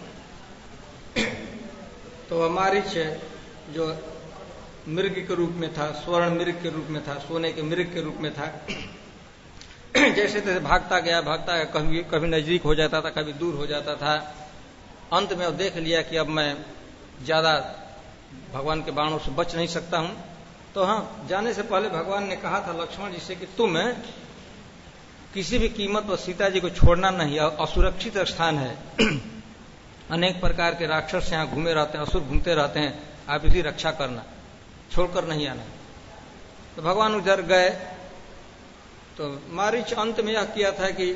तो मारीच जो मृग के रूप में था, स्वर्ण मृग के रूप में था, सोने के मृग के रूप में था, जैसे तैसे भागता गया, कभी नजदीक हो जाता था, कभी दूर हो जाता था। अंत में वो देख लिया कि अब मैं ज्यादा भगवान के बाणों से बच नहीं सकता हूं। तो हाँ, जाने से पहले भगवान ने कहा था लक्ष्मण जी से कि तुम किसी भी कीमत पर सीता जी को छोड़ना नहीं, असुरक्षित स्थान है, अनेक प्रकार के राक्षस यहाँ घूमे रहते हैं, असुर घूमते रहते हैं, आप इसकी रक्षा करना, छोड़कर नहीं आना। तो भगवान उधर गए तो मारीच अंत में यह किया था कि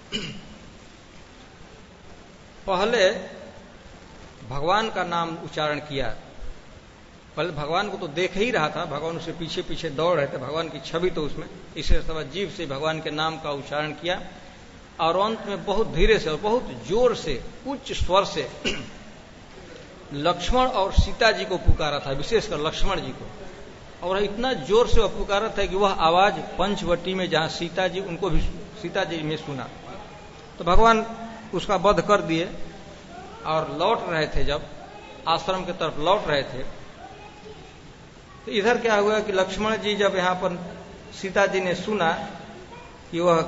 पहले भगवान का नाम उच्चारण किया। पहले भगवान को तो देख ही रहा था, भगवान उसके पीछे पीछे दौड़ रहे थे, भगवान की छवि तो उसमें, इसलिए सब जीव से भगवान के नाम का उच्चारण किया और अंत में बहुत धीरे से और बहुत जोर से, उच्च स्वर से लक्ष्मण और सीता जी को पुकारा था, विशेषकर लक्ष्मण जी को। और इतना जोर से वह पुकारा था कि वह आवाज पंचवटी में जहां सीता जी में सुना। तो भगवान उसका वध कर दिए और लौट रहे थे, जब आश्रम की तरफ लौट रहे थे तो इधर क्या हुआ कि लक्ष्मण जी जब यहां पर सीता जी ने सुना कि वह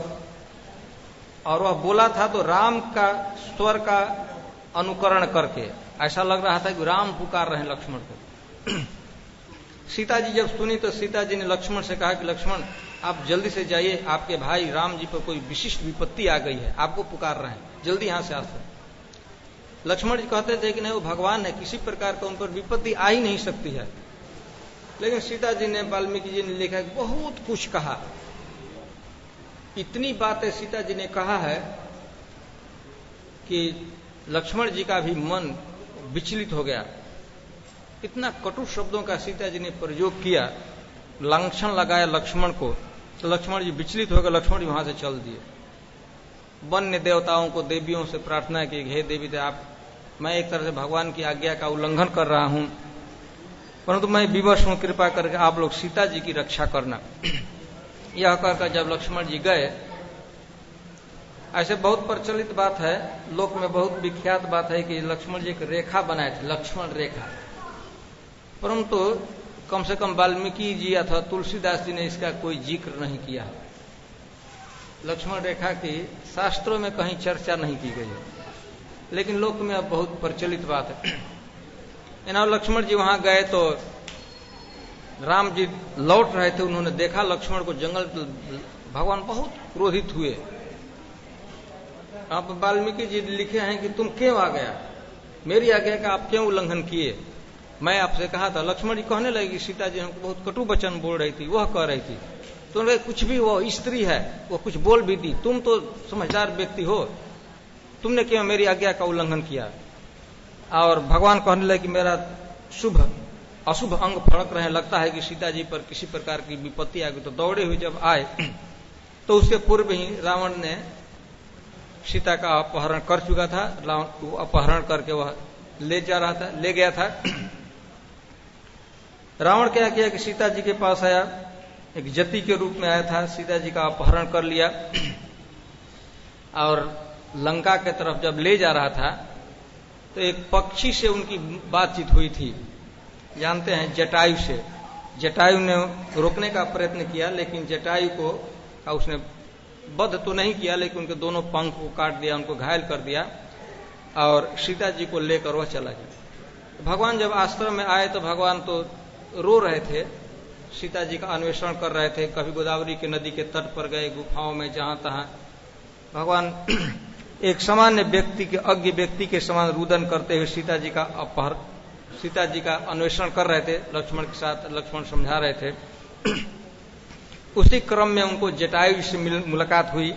बोला था तो राम का स्वर का अनुकरण करके ऐसा लग रहा था कि राम पुकार रहे हैं लक्ष्मण को। सीता जी जब सुनी तो सीता जी ने लक्ष्मण से कहा कि लक्ष्मण आप जल्दी से जाइए, आपके भाई राम जी पर कोई विशिष्ट विपत्ति आ गई है, आपको पुकार रहे हैं, जल्दी यहां से आ सकते। लक्ष्मण जी कहते थे कि नहीं, वो भगवान है, किसी प्रकार का उन पर विपत्ति आ ही नहीं सकती है। लेकिन सीता जी ने, वाल्मीकि जी ने लिखा कि बहुत कुछ कहा, इतनी बातें सीता जी ने कहा है कि लक्ष्मण जी का भी मन विचलित हो गया। इतना कटु शब्दों का सीता जी ने प्रयोग किया, लांछन लगाया लक्ष्मण को, तो लक्ष्मण जी विचलित हो गए। लक्ष्मण जी वहां से चल दिए। वन्य देवताओं को, देवियों से प्रार्थना की, हे देवी आप, मैं एक तरह से भगवान की आज्ञा का उल्लंघन कर रहा हूं, परंतु मैं विवश हूं, कृपा करके आप लोग सीता जी की रक्षा करना। यह कहकर जब लक्ष्मण जी गए, ऐसे बहुत प्रचलित बात है, लोक में बहुत विख्यात बात है कि लक्ष्मण जी एक रेखा बनाए थे, लक्ष्मण रेखा, परंतु कम से कम वाल्मीकि जी अथवा तुलसीदास जी ने इसका कोई जिक्र नहीं किया। लक्ष्मण रेखा की शास्त्रों में कहीं चर्चा नहीं की गई है, लेकिन लोक में अब बहुत प्रचलित बात है। लक्ष्मण जी वहां गए तो राम जी लौट रहे थे, उन्होंने देखा लक्ष्मण को जंगल, भगवान बहुत क्रोधित हुए। आप वाल्मीकि जी लिखे हैं कि तुम क्यों आ गया, मेरी आज्ञा का आप क्यों उल्लंघन किए, मैं आपसे कहा था। लक्ष्मण जी कहने लगे, सीता जी हमको बहुत कटु वचन बोल रही थी, वह कह रही थी, तो कुछ भी, वो स्त्री है, वो कुछ बोल भी दी, तुम तो समझदार व्यक्ति हो, तुमने क्यों मेरी आज्ञा का उल्लंघन किया। और भगवान कहने लगे कि मेरा अशुभ अंग फड़क रहे, लगता है कि सीता जी पर किसी प्रकार की विपत्ति आ गई। तो दौड़े हुए जब आए तो उसके पूर्व ही रावण ने सीता का अपहरण कर चुका था। अपहरण करके वह ले गया था। रावण क्या किया कि सीता जी के पास आया, एक जति के रूप में आया था, सीता जी का अपहरण कर लिया और लंका के तरफ जब ले जा रहा था तो एक पक्षी से उनकी बातचीत हुई थी, जानते हैं, जटायु से। जटायु ने रोकने का प्रयत्न किया, लेकिन जटायु को उसने वध तो नहीं किया, लेकिन उनके दोनों पंख को काट दिया, उनको घायल कर दिया और सीता जी को लेकर वह चला गया। भगवान जब आश्रम में आए तो भगवान तो रो रहे थे, सीता जी का अन्वेषण कर रहे थे। कभी गोदावरी के नदी के तट पर गए, गुफाओं में, जहां तहां भगवान एक सामान्य व्यक्ति के, अज्ञ व्यक्ति के समान रुदन करते हुए सीता जी का अन्वेषण कर रहे थे लक्ष्मण के साथ। लक्ष्मण समझा रहे थे। उसी क्रम में उनको जटायु से मुलाकात हुई।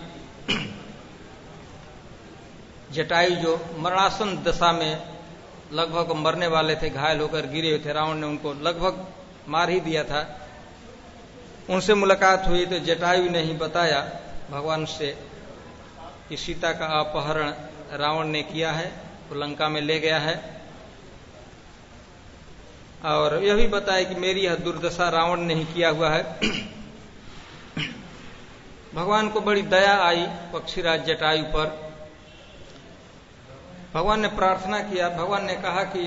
जटायु जो मरणासन दशा में लगभग मरने वाले थे, घायल होकर गिरे हुए थे, रावण ने उनको लगभग मार ही दिया था। उनसे मुलाकात हुई तो जटायु ने ही बताया भगवान से कि सीता का अपहरण रावण ने किया है, वो लंका में ले गया है, और यह भी बताया कि मेरी यह दुर्दशा रावण ने ही किया हुआ है। भगवान को बड़ी दया आई पक्षीराज जटायु पर। भगवान ने प्रार्थना किया, भगवान ने कहा कि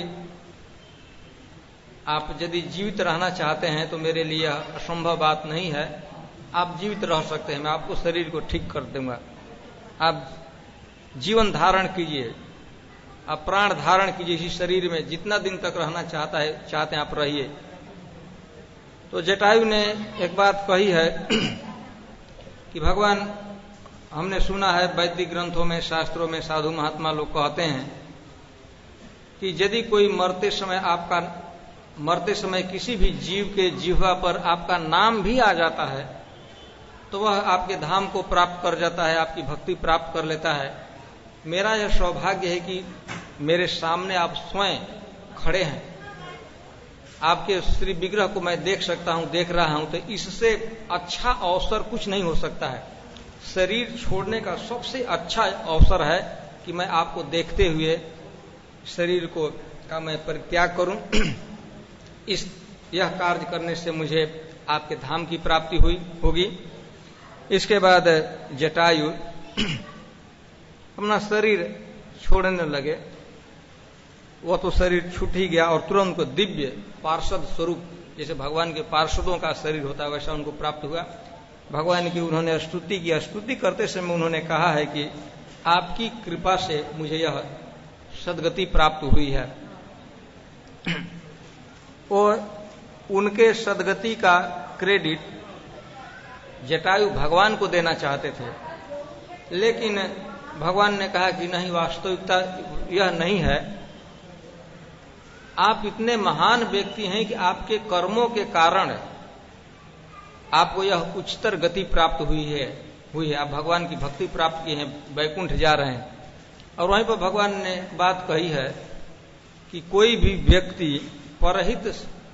आप यदि जीवित रहना चाहते हैं तो मेरे लिए असंभव बात नहीं है, आप जीवित रह सकते हैं, मैं आपको शरीर को ठीक कर दूंगा, आप जीवन धारण कीजिए, आप प्राण धारण कीजिए इसी शरीर में, जितना दिन तक रहना चाहते हैं आप रहिए। तो जटायु ने एक बात कही है कि भगवान, हमने सुना है वैदिक ग्रंथों में, शास्त्रों में साधु महात्मा लोग कहते हैं कि यदि कोई मरते समय किसी भी जीव के जिह्वा पर आपका नाम भी आ जाता है तो वह आपके धाम को प्राप्त कर जाता है, आपकी भक्ति प्राप्त कर लेता है। मेरा यह सौभाग्य है कि मेरे सामने आप स्वयं खड़े हैं, आपके श्री विग्रह को मैं देख सकता हूं, देख रहा हूं, तो इससे अच्छा अवसर कुछ नहीं हो सकता है। शरीर छोड़ने का सबसे अच्छा अवसर है कि मैं आपको देखते हुए शरीर का मैं परित्याग करूं। इस यह कार्य करने से मुझे आपके धाम की प्राप्ति होगी। इसके बाद जटायु अपना शरीर छोड़ने लगे। वह तो शरीर छूट ही गया और तुरंत को दिव्य पार्षद स्वरूप, जैसे भगवान के पार्षदों का शरीर होता है, वैसा उनको प्राप्त हुआ। भगवान की उन्होंने स्तुति की। स्तुति करते समय उन्होंने कहा है कि आपकी कृपा से मुझे यह सद्गति प्राप्त हुई है। और उनके सद्गति का क्रेडिट जटायु भगवान को देना चाहते थे, लेकिन भगवान ने कहा कि नहीं, वास्तविकता यह नहीं है। आप इतने महान व्यक्ति हैं कि आपके कर्मों के कारण आपको यह उच्चतर गति प्राप्त हुई है। आप भगवान की भक्ति प्राप्त की है, वैकुंठ जा रहे हैं। और वहीं पर भगवान ने बात कही है कि कोई भी व्यक्ति परहित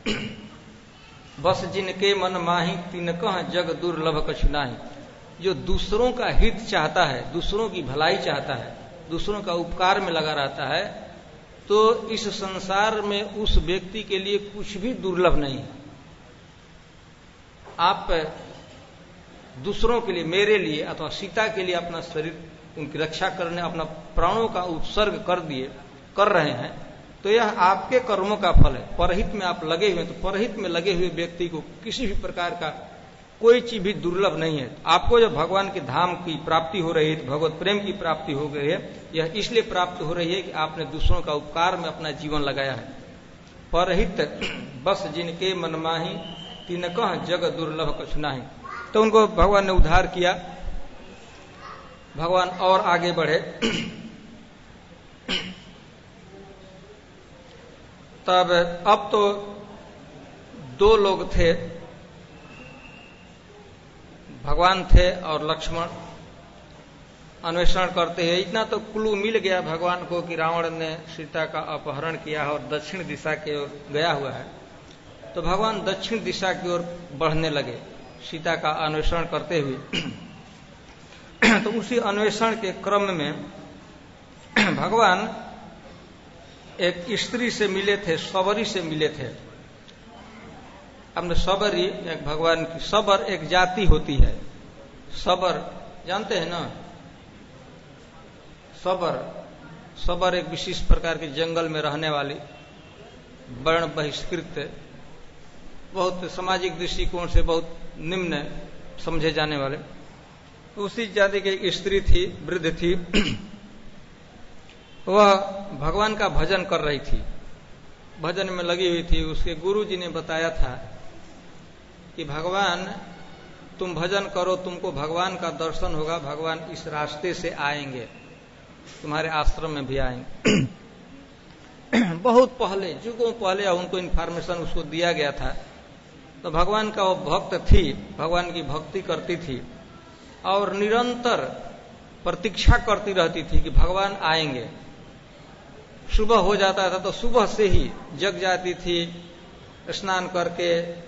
बस जिनके मन माही तिनकह जग दुर्लभ कछु नाही। जो दूसरों का हित चाहता है, दूसरों की भलाई चाहता है, दूसरों का उपकार में लगा रहता है, तो इस संसार में उस व्यक्ति के लिए कुछ भी दुर्लभ नहीं है। आप दूसरों के लिए, मेरे लिए अथवा सीता के लिए अपना शरीर, उनकी रक्षा करने अपना प्राणों का उत्सर्ग कर रहे हैं, तो यह आपके कर्मों का फल है। परहित में आप लगे हुए, तो परहित में लगे हुए व्यक्ति को किसी भी प्रकार का कोई चीज भी दुर्लभ नहीं है। आपको जब भगवान के धाम की प्राप्ति हो रही है, तो भगवत प्रेम की प्राप्ति हो गई है, यह इसलिए प्राप्त हो रही है कि आपने दूसरों का उपकार में अपना जीवन लगाया है। परहित बस जिनके मनमाही तिनकह जग दुर्लभ कछु नाही। तो उनको भगवान ने उद्धार किया। भगवान और आगे बढ़े। तब अब तो दो लोग थे, भगवान थे और लक्ष्मण अन्वेषण करते हैं। इतना तो क्लू मिल गया भगवान को कि रावण ने सीता का अपहरण किया है और दक्षिण दिशा की ओर गया हुआ है। तो भगवान दक्षिण दिशा की ओर बढ़ने लगे सीता का अन्वेषण करते हुए। तो उसी अन्वेषण के क्रम में भगवान एक स्त्री से मिले थे, सबरी से मिले थे। हमने सबरी, एक भगवान की सबर एक जाति होती है। सबर जानते हैं ना? सबर एक विशेष प्रकार के जंगल में रहने वाली, वर्ण बहिष्कृत, बहुत सामाजिक दृष्टिकोण से बहुत निम्न समझे जाने वाले, उसी जाति की एक स्त्री थी, वृद्ध थी। वह भगवान का भजन कर रही थी, भजन में लगी हुई थी। उसके गुरु जी ने बताया था कि भगवान, तुम भजन करो, तुमको भगवान का दर्शन होगा, भगवान इस रास्ते से आएंगे, तुम्हारे आश्रम में भी आएंगे। बहुत पहले, युगों पहले उनको इन्फॉर्मेशन उसको दिया गया था। तो भगवान का वो भक्त थी, भगवान की भक्ति करती थी और निरंतर प्रतीक्षा करती रहती थी कि भगवान आएंगे। सुबह हो जाता था तो सुबह से ही जग जाती थी, स्नान करके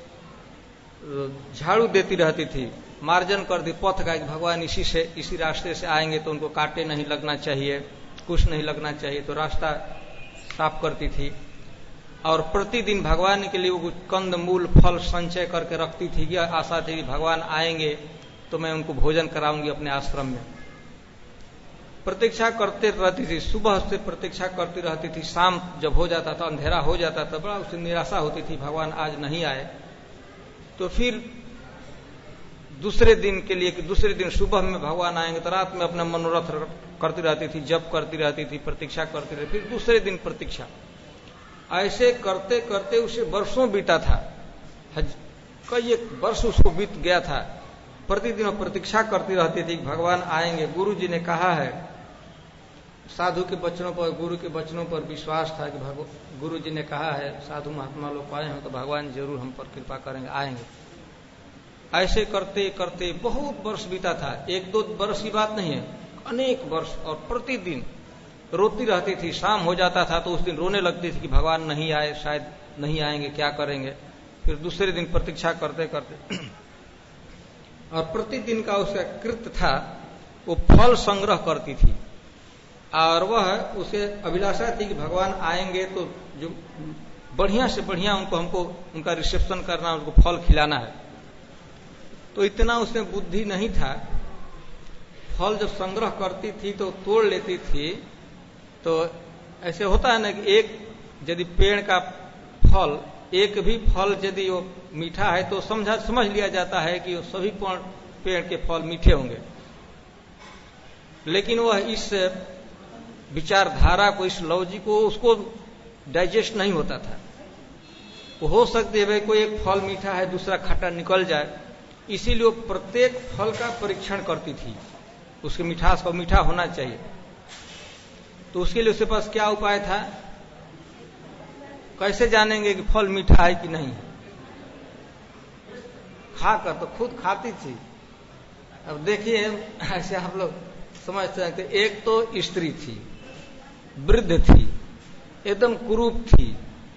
झाड़ू देती रहती थी, मार्जन कर दी पथ का कि भगवान इसी रास्ते से आएंगे, तो उनको कांटे नहीं लगना चाहिए, कुछ नहीं लगना चाहिए, तो रास्ता साफ करती थी। और प्रतिदिन भगवान के लिए वो कंद मूल फल संचय करके रखती थी कि आशा थी कि भगवान आएंगे तो मैं उनको भोजन कराऊंगी अपने आश्रम में। प्रतीक्षा करते रहती थी, सुबह से प्रतीक्षा करती रहती थी। शाम जब हो जाता था, अंधेरा हो जाता था, बड़ा उसे निराशा होती थी, भगवान आज नहीं आए। तो फिर दूसरे दिन के लिए कि दूसरे दिन सुबह में भगवान आएंगे, तो रात में अपना मनोरथ करती रहती थी, जप करती रहती थी, प्रतीक्षा करती रहती। फिर दूसरे दिन प्रतीक्षा, ऐसे करते करते उसे वर्षों बीता था, कई एक वर्ष उसको बीत गया था। प्रतिदिन प्रतीक्षा करती रहती थी भगवान आएंगे। गुरु जी ने कहा है, साधु के वचनों पर, गुरु के वचनों पर विश्वास था कि गुरु जी ने कहा है साधु महात्मा लोग आए हैं तो भगवान जरूर हम पर कृपा करेंगे, आएंगे। ऐसे करते करते बहुत वर्ष बीता था। एक दो वर्ष की बात नहीं है, अनेक वर्ष। और प्रतिदिन रोती रहती थी। शाम हो जाता था तो उस दिन रोने लगती थी कि भगवान नहीं आए, शायद नहीं आएंगे, क्या करेंगे। फिर दूसरे दिन प्रतीक्षा करते करते, और प्रतिदिन का उसका कृत्य था, वो फल संग्रह करती थी। और वह उसे अभिलाषा थी कि भगवान आएंगे तो जो बढ़िया से बढ़िया हमको उनका रिसेप्शन करना, उनको फल खिलाना है। तो इतना उसमें बुद्धि नहीं था। फल जब संग्रह करती थी तो तोड़ लेती थी। तो ऐसे होता है ना कि एक यदि पेड़ का फल, एक भी फल यदि वो मीठा है तो समझ लिया जाता है कि वो सभी पेड़ के फल मीठे होंगे। लेकिन वह इस विचारधारा को, इस लॉजिक को उसको डाइजेस्ट नहीं होता था। वो हो सकती है भाई कोई एक फल मीठा है, दूसरा खट्टा निकल जाए, इसीलिए वो प्रत्येक फल का परीक्षण करती थी, उसके मिठास को मीठा होना चाहिए। तो उसके लिए उसके पास क्या उपाय था? कैसे जानेंगे कि फल मीठा है कि नहीं? खाकर तो खुद खाती थी। अब देखिए, ऐसे आप लोग समझ सकते, एक तो स्त्री थी, वृद्ध थी, एकदम कुरूप थी,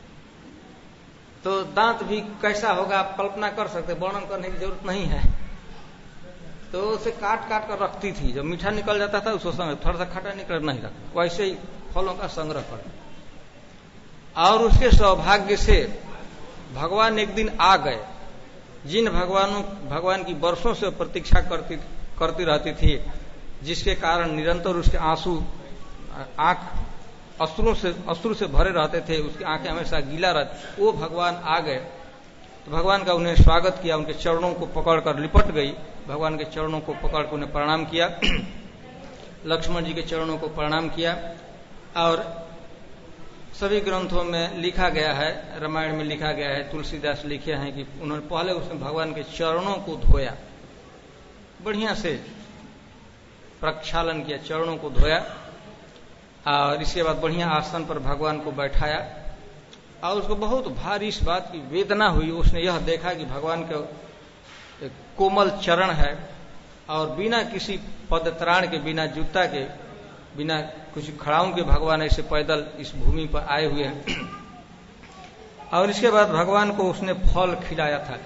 तो दांत भी कैसा होगा आप कल्पना कर सकते, वर्णन करने की जरूरत नहीं है। तो उसे काट काट कर रखती थी, जब मीठा निकल जाता था उसको संग्रह, थोड़ा सा खट्टा निकल नहीं रखता, वैसे ही फलों का संग्रह कर। और उसके सौभाग्य से भगवान एक दिन आ गए, जिन भगवान की वर्षों से प्रतीक्षा करती रहती थी, जिसके कारण निरंतर उसके आंख अश्रु से भरे रहते थे, उसकी आंखें हमेशा गीला रहती। वो भगवान आ गए तो भगवान का उन्हें स्वागत किया, उनके चरणों को पकड़कर लिपट गई, भगवान के चरणों को पकड़कर उन्हें प्रणाम किया, लक्ष्मण जी के चरणों को प्रणाम किया। और सभी ग्रंथों में लिखा गया है, रामायण में लिखा गया है, तुलसीदास लिखे हैं कि उन्होंने पहले उसने भगवान के चरणों को धोया, बढ़िया से प्रक्षालन किया, चरणों को धोया, और इसके बाद बढ़िया आसन पर भगवान को बैठाया। और उसको बहुत भारी इस बात की वेदना हुई, उसने यह देखा कि भगवान के कोमल चरण है और बिना किसी पदत्राण के, बिना जूता के, बिना कुछ खड़ाऊं के भगवान ऐसे पैदल इस भूमि पर आए हुए हैं। और इसके बाद भगवान को उसने फल खिलाया था,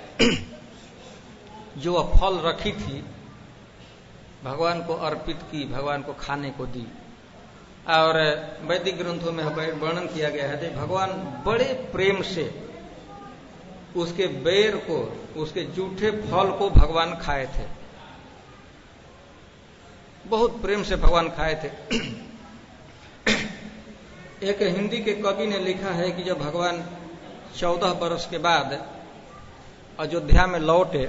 जो वह फल रखी थी भगवान को अर्पित की, भगवान को खाने को दी। और वैदिक ग्रंथों में वर्णन किया गया है कि भगवान बड़े प्रेम से उसके बेर को, उसके जूठे फल को भगवान खाए थे, बहुत प्रेम से भगवान खाए थे। एक हिंदी के कवि ने लिखा है कि जब भगवान 14 वर्ष के बाद अयोध्या में लौटे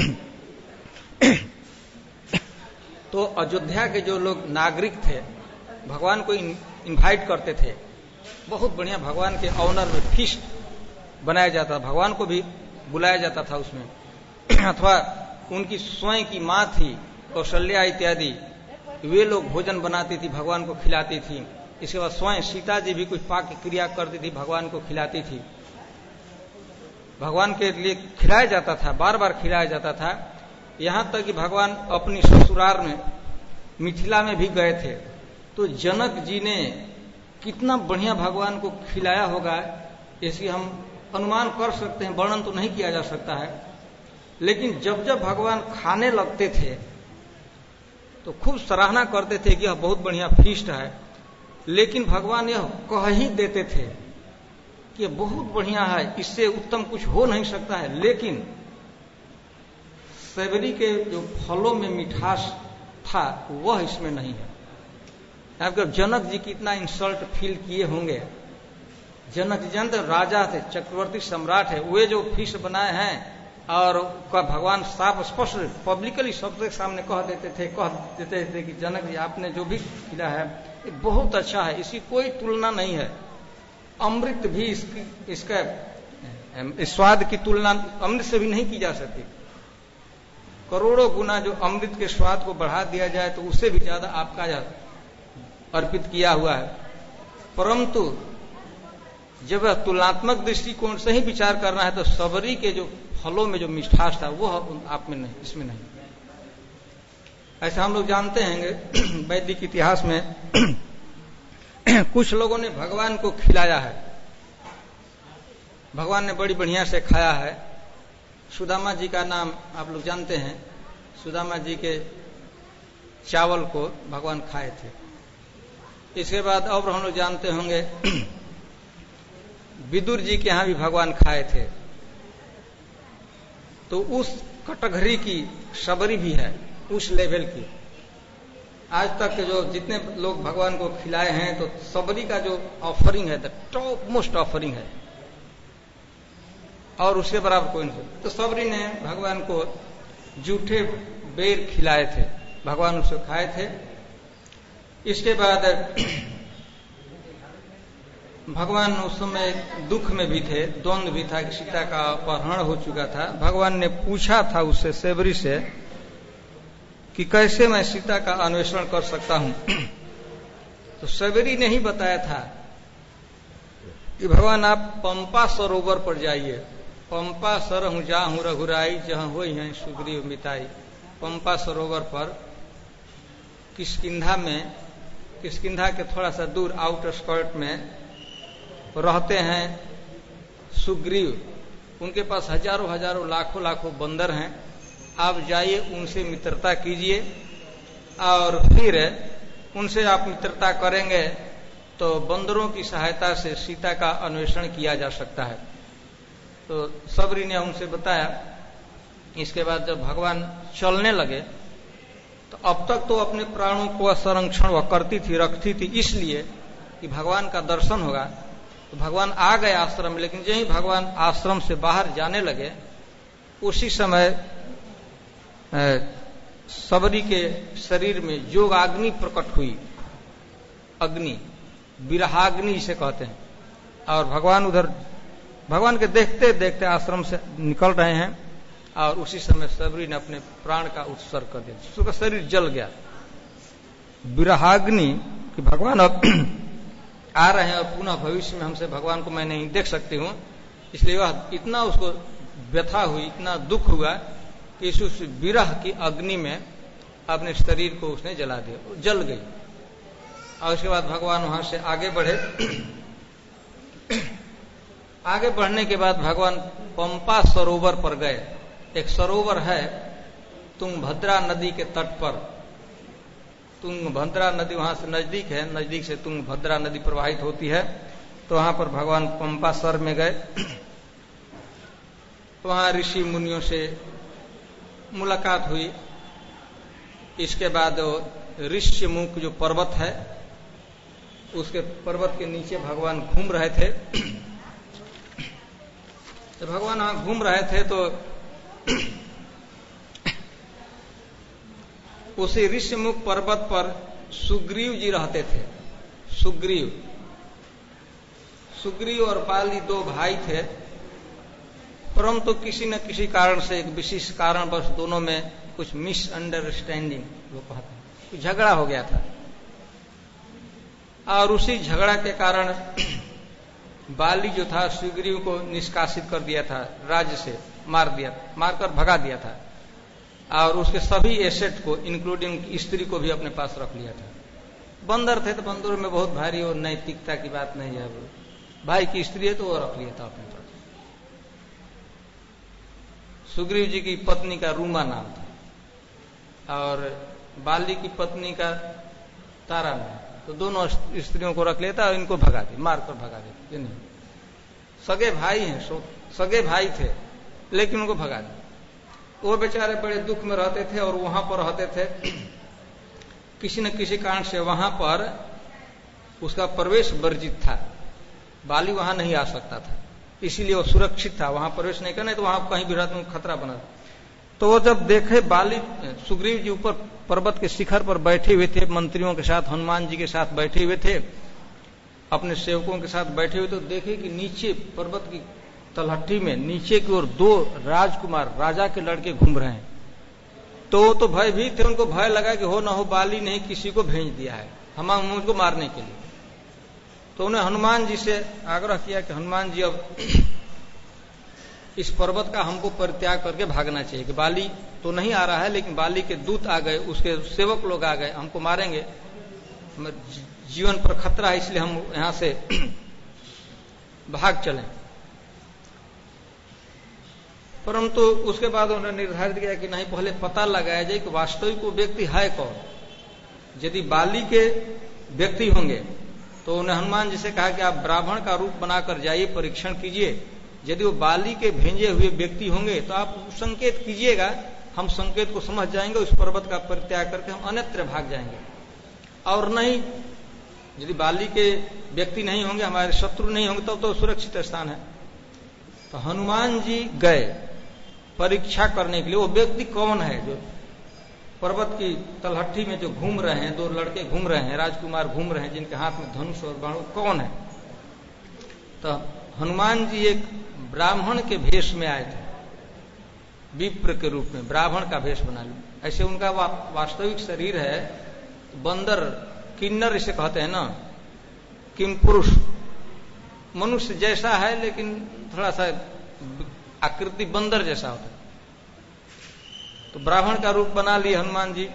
तो अयोध्या के जो लोग नागरिक थे भगवान को इनवाइट करते थे, बहुत बढ़िया भगवान के ऑनर में फीस्ट बनाया जाता, भगवान को भी बुलाया जाता था उसमें। अथवा उनकी स्वयं की माँ थी कौशल्या इत्यादि, वे लोग भोजन बनाती थी, भगवान को खिलाती थी। इसके बाद स्वयं सीता जी भी कुछ पाक क्रिया करती थी, भगवान को खिलाती थी, भगवान के लिए खिलाया जाता था, बार बार खिलाया जाता था। यहां तक कि भगवान अपनी ससुराल में मिथिला में भी गए थे, तो जनक जी ने कितना बढ़िया भगवान को खिलाया होगा, इसकी हम अनुमान कर सकते हैं, वर्णन तो नहीं किया जा सकता है। लेकिन जब जब भगवान खाने लगते थे तो खूब सराहना करते थे कि यह बहुत बढ़िया फीस्ट है, लेकिन भगवान यह कह ही देते थे कि यह बहुत बढ़िया है, इससे उत्तम कुछ हो नहीं सकता है। लेकिन सेवरी के जो फलों में मिठास था वह इसमें नहीं है। आपके जनक जी कितना इंसल्ट फील किए होंगे। जनक जी जानते राजा थे, चक्रवर्ती सम्राट है, वे जो फीस्ट बनाए हैं और भगवान साफ स्पष्ट पब्लिकली सबके सामने कह देते थे कि जनक जी आपने जो भी खिला है ये बहुत अच्छा है, इसकी कोई तुलना नहीं है। अमृत भी इसका स्वाद की तुलना अमृत से भी नहीं की जा सकती। करोड़ों गुना जो अमृत के स्वाद को बढ़ा दिया जाए तो उससे भी ज्यादा आपका अर्पित किया हुआ है। परंतु जब तुलनात्मक दृष्टिकोण से ही विचार करना है तो सबरी के जो फलों में जो मिठास था वो आप में नहीं, इसमें नहीं। ऐसा हम लोग जानते हैं वैदिक इतिहास में कुछ लोगों ने भगवान को खिलाया है, भगवान ने बड़ी बढ़िया से खाया है। सुदामा जी का नाम आप लोग जानते हैं, सुदामा जी के चावल को भगवान खाए थे। इसके बाद और हम लोग जानते होंगे विदुर जी के यहां भी भगवान खाए थे। तो उस कैटेगरी की सबरी भी है, उस लेवल की। आज तक के जो जितने लोग भगवान को खिलाए हैं, तो सबरी का जो ऑफरिंग है, द टॉप मोस्ट ऑफरिंग है, और उसके बराबर कोई नहीं। तो सबरी ने भगवान को जूठे बेर खिलाए थे, भगवान उसे खाए थे। इसके बाद भगवान उस समय दुख में भी थे, द्वंद्व भी था कि सीता का अपहरण हो चुका था। भगवान ने पूछा था उससे, सेवरी से, कि कैसे मैं सीता का अन्वेषण कर सकता हूं। तो सेवरी ने ही बताया था कि भगवान आप पंपा सरोवर पर जाइए। पंपा सरहु जाहु रघुराई, जहां होई हैं सुग्रीव मिताई। पंपा सरोवर पर किष्किंधा के थोड़ा सा दूर आउटर स्कर्ट में रहते हैं सुग्रीव। उनके पास हजारों हजारों लाखों बंदर हैं। आप जाइए, उनसे मित्रता कीजिए, और फिर उनसे आप मित्रता करेंगे तो बंदरों की सहायता से सीता का अन्वेषण किया जा सकता है। तो सबरी ने उनसे बताया। इसके बाद जब भगवान चलने लगे, तो अब तक तो अपने प्राणों को संरक्षण वह करती थी, रखती थी, इसलिए कि भगवान का दर्शन होगा। तो भगवान आ गए आश्रम में, लेकिन जहीं भगवान आश्रम से बाहर जाने लगे, उसी समय सबरी के शरीर में योगाग्नि प्रकट हुई। अग्नि, विरहाग्नि इसे कहते हैं। और भगवान के देखते देखते आश्रम से निकल रहे हैं, और उसी समय सबरी ने अपने प्राण का उत्सर्ग कर दिया। उसका शरीर जल गया। विरहाग्नि कि भगवान अब आ रहे हैं और पुनः भविष्य में हमसे भगवान को मैं नहीं देख सकती हूं, इसलिए वह इतना उसको व्यथा हुई, इतना दुख हुआ कि उस विरह की अग्नि में अपने शरीर को उसने जला दिया, जल गई। और उसके बाद भगवान वहां से आगे बढ़े। आगे बढ़ने के बाद भगवान पंपा सरोवर पर गए। एक सरोवर है तुंगभद्रा नदी के तट पर। तुंगभद्रा नदी वहां से नजदीक है, नजदीक से तुंगभद्रा नदी प्रवाहित होती है। तो वहां पर भगवान पंपा सर में गए। वहां ऋषि मुनियों से मुलाकात हुई। इसके बाद ऋष्यमुख जो पर्वत है, उसके पर्वत के नीचे भगवान घूम रहे थे। तो भगवान वहां घूम रहे थे तो उसी ऋष्यमुख पर्वत पर सुग्रीव जी रहते थे। सुग्रीव और बाली दो भाई थे, परंतु तो किसी न किसी कारण से, एक विशेष कारणवश दोनों में कुछ मिसअंडरस्टैंडिंग, वो कहते हैं, कुछ झगड़ा हो गया था। और उसी झगड़ा के कारण बाली जो था सुग्रीव को निष्कासित कर दिया था, राज्य से मारकर भगा दिया था। और उसके सभी एसेट को, इंक्लूडिंग स्त्री को भी अपने पास रख लिया था। बंदर थे तो बंदरों में बहुत भारी और नैतिकता की बात नहीं है। भाई की स्त्री है तो वो रख लिया था अपने पास। सुग्रीव जी की पत्नी का रूमा नाम था और बाली की पत्नी का तारा नाम। तो दोनों स्त्रियों को रख लेता और इनको भगा दी, मारकर भगा देते। ये नहीं, सगे भाई हैं, सगे भाई थे, लेकिन उनको भगा दिया। वो बेचारे बड़े दुख में रहते थे और वहां पर रहते थे। किसी न किसी कारण से वहां पर उसका प्रवेश वर्जित था, बाली वहां नहीं आ सकता था, इसीलिए वो सुरक्षित था, वहां प्रवेश नहीं करना, तो वहां कहीं भी रहते खतरा बना। तो वो जब देखे बाली, सुग्रीव जी ऊपर पर्वत के शिखर पर बैठे हुए थे, मंत्रियों के साथ, हनुमान जी के साथ बैठे हुए थे, अपने सेवकों के साथ बैठे हुए, तो देखे कि नीचे पर्वत की तलहटी में नीचे की ओर दो राजकुमार, राजा के लड़के घूम रहे हैं। तो वो तो भयभीत थे, उनको भय लगा कि हो ना हो बाली ने किसी को भेज दिया है हम मुझको मारने के लिए। तो उन्हें हनुमान जी से आग्रह किया कि हनुमान जी अब इस पर्वत का हमको परित्याग करके भागना चाहिए, कि बाली तो नहीं आ रहा है, लेकिन बाली के दूत आ गए, उसके सेवक लोग आ गए, हमको मारेंगे, जीवन पर खतरा है, इसलिए हम यहां से भाग चलें। परंतु उसके बाद उन्होंने निर्धारित किया कि नहीं, पहले पता लगाया जाए कि वास्तविक वो व्यक्ति है कौन। यदि बाली के व्यक्ति होंगे तो उन्हें हनुमान जी से कहा कि आप ब्राह्मण का रूप बनाकर जाइए, परीक्षण कीजिए, यदि वो बाली के भेजे हुए व्यक्ति होंगे तो आप संकेत कीजिएगा, हम संकेत को समझ जाएंगे, उस पर्वत का परित्याग करके हम अन्यत्र भाग जाएंगे। और नहीं, यदि बाली के व्यक्ति नहीं होंगे, हमारे शत्रु नहीं होंगे, तब तो सुरक्षित स्थान है। तो हनुमान जी गए परीक्षा करने के लिए, वो व्यक्ति कौन है जो पर्वत की तलहटी में जो घूम रहे हैं, दो लड़के घूम रहे हैं, राजकुमार घूम रहे हैं, जिनके हाथ में धनुष और बाण, कौन है। तो हनुमान जी एक ब्राह्मण के भेष में आए थे, विप्र के रूप में ब्राह्मण का भेष बना लिया। ऐसे उनका वास्तविक शरीर है बंदर, किन्नर इसे कहते हैं ना, किम पुरुष, मनुष्य जैसा है लेकिन थोड़ा सा आकृति बंदर जैसा होता है। तो ब्राह्मण का रूप बना लिए हनुमान जी।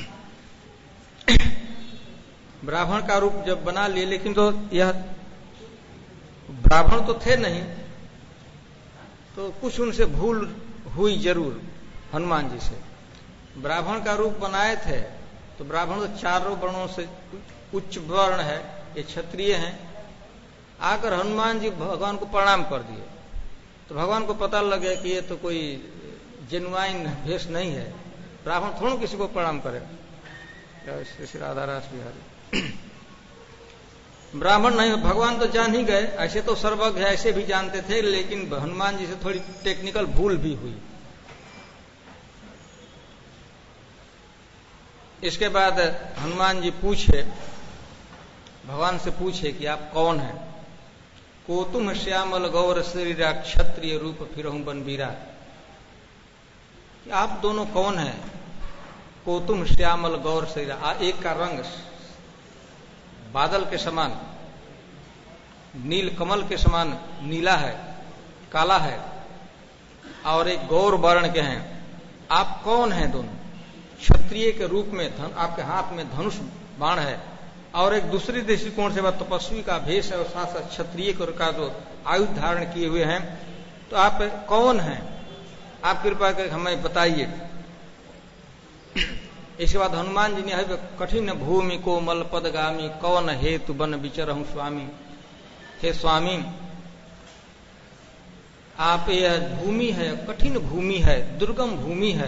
ब्राह्मण का रूप जब बना लिए, लेकिन तो यह ब्राह्मण तो थे नहीं, तो कुछ उनसे भूल हुई जरूर हनुमान जी से। ब्राह्मण का रूप बनाए थे तो ब्राह्मण तो चारों वर्णों से उच्च वर्ण है, ये क्षत्रिय हैं। आकर हनुमान जी भगवान को प्रणाम कर दिए, तो भगवान को पता लग गया कि ये तो कोई जेनुआइन भेष नहीं है, ब्राह्मण थोड़ा किसी को प्रणाम करेगा। श्री राधा रास बिहारी ब्राह्मण नहीं, भगवान तो जान ही गए, ऐसे तो सर्वज्ञ है, ऐसे भी जानते थे, लेकिन हनुमान जी से थोड़ी टेक्निकल भूल भी हुई। इसके बाद हनुमान जी पूछे, भगवान से पूछे कि आप कौन हैं। को तुम श्यामल गौर शरीरा क्षत्रिय रूप फिरहूं बनबीरा, आप दोनों कौन हैं। को तुम श्यामल गौर शरीरा, एक का रंग बादल के समान, नील कमल के समान नीला है, काला है, और एक गौर वर्ण के हैं। आप कौन हैं दोनों। क्षत्रिय के रूप में आपके हाथ में धनुष बाण है, और एक दूसरी दृष्टिकोण से वह तपस्वी का भेष है, और साथ साथ क्षत्रिय का जो आयुध धारण किए हुए हैं। तो आप कौन हैं, आप कृपा करके हमें बताइए। इसके बाद हनुमान जी ने कठिन भूमि को मल पदगामी, कौन हेतु बन विचरहूं स्वामी। हे स्वामी, आप यह भूमि है, कठिन भूमि है, दुर्गम भूमि है,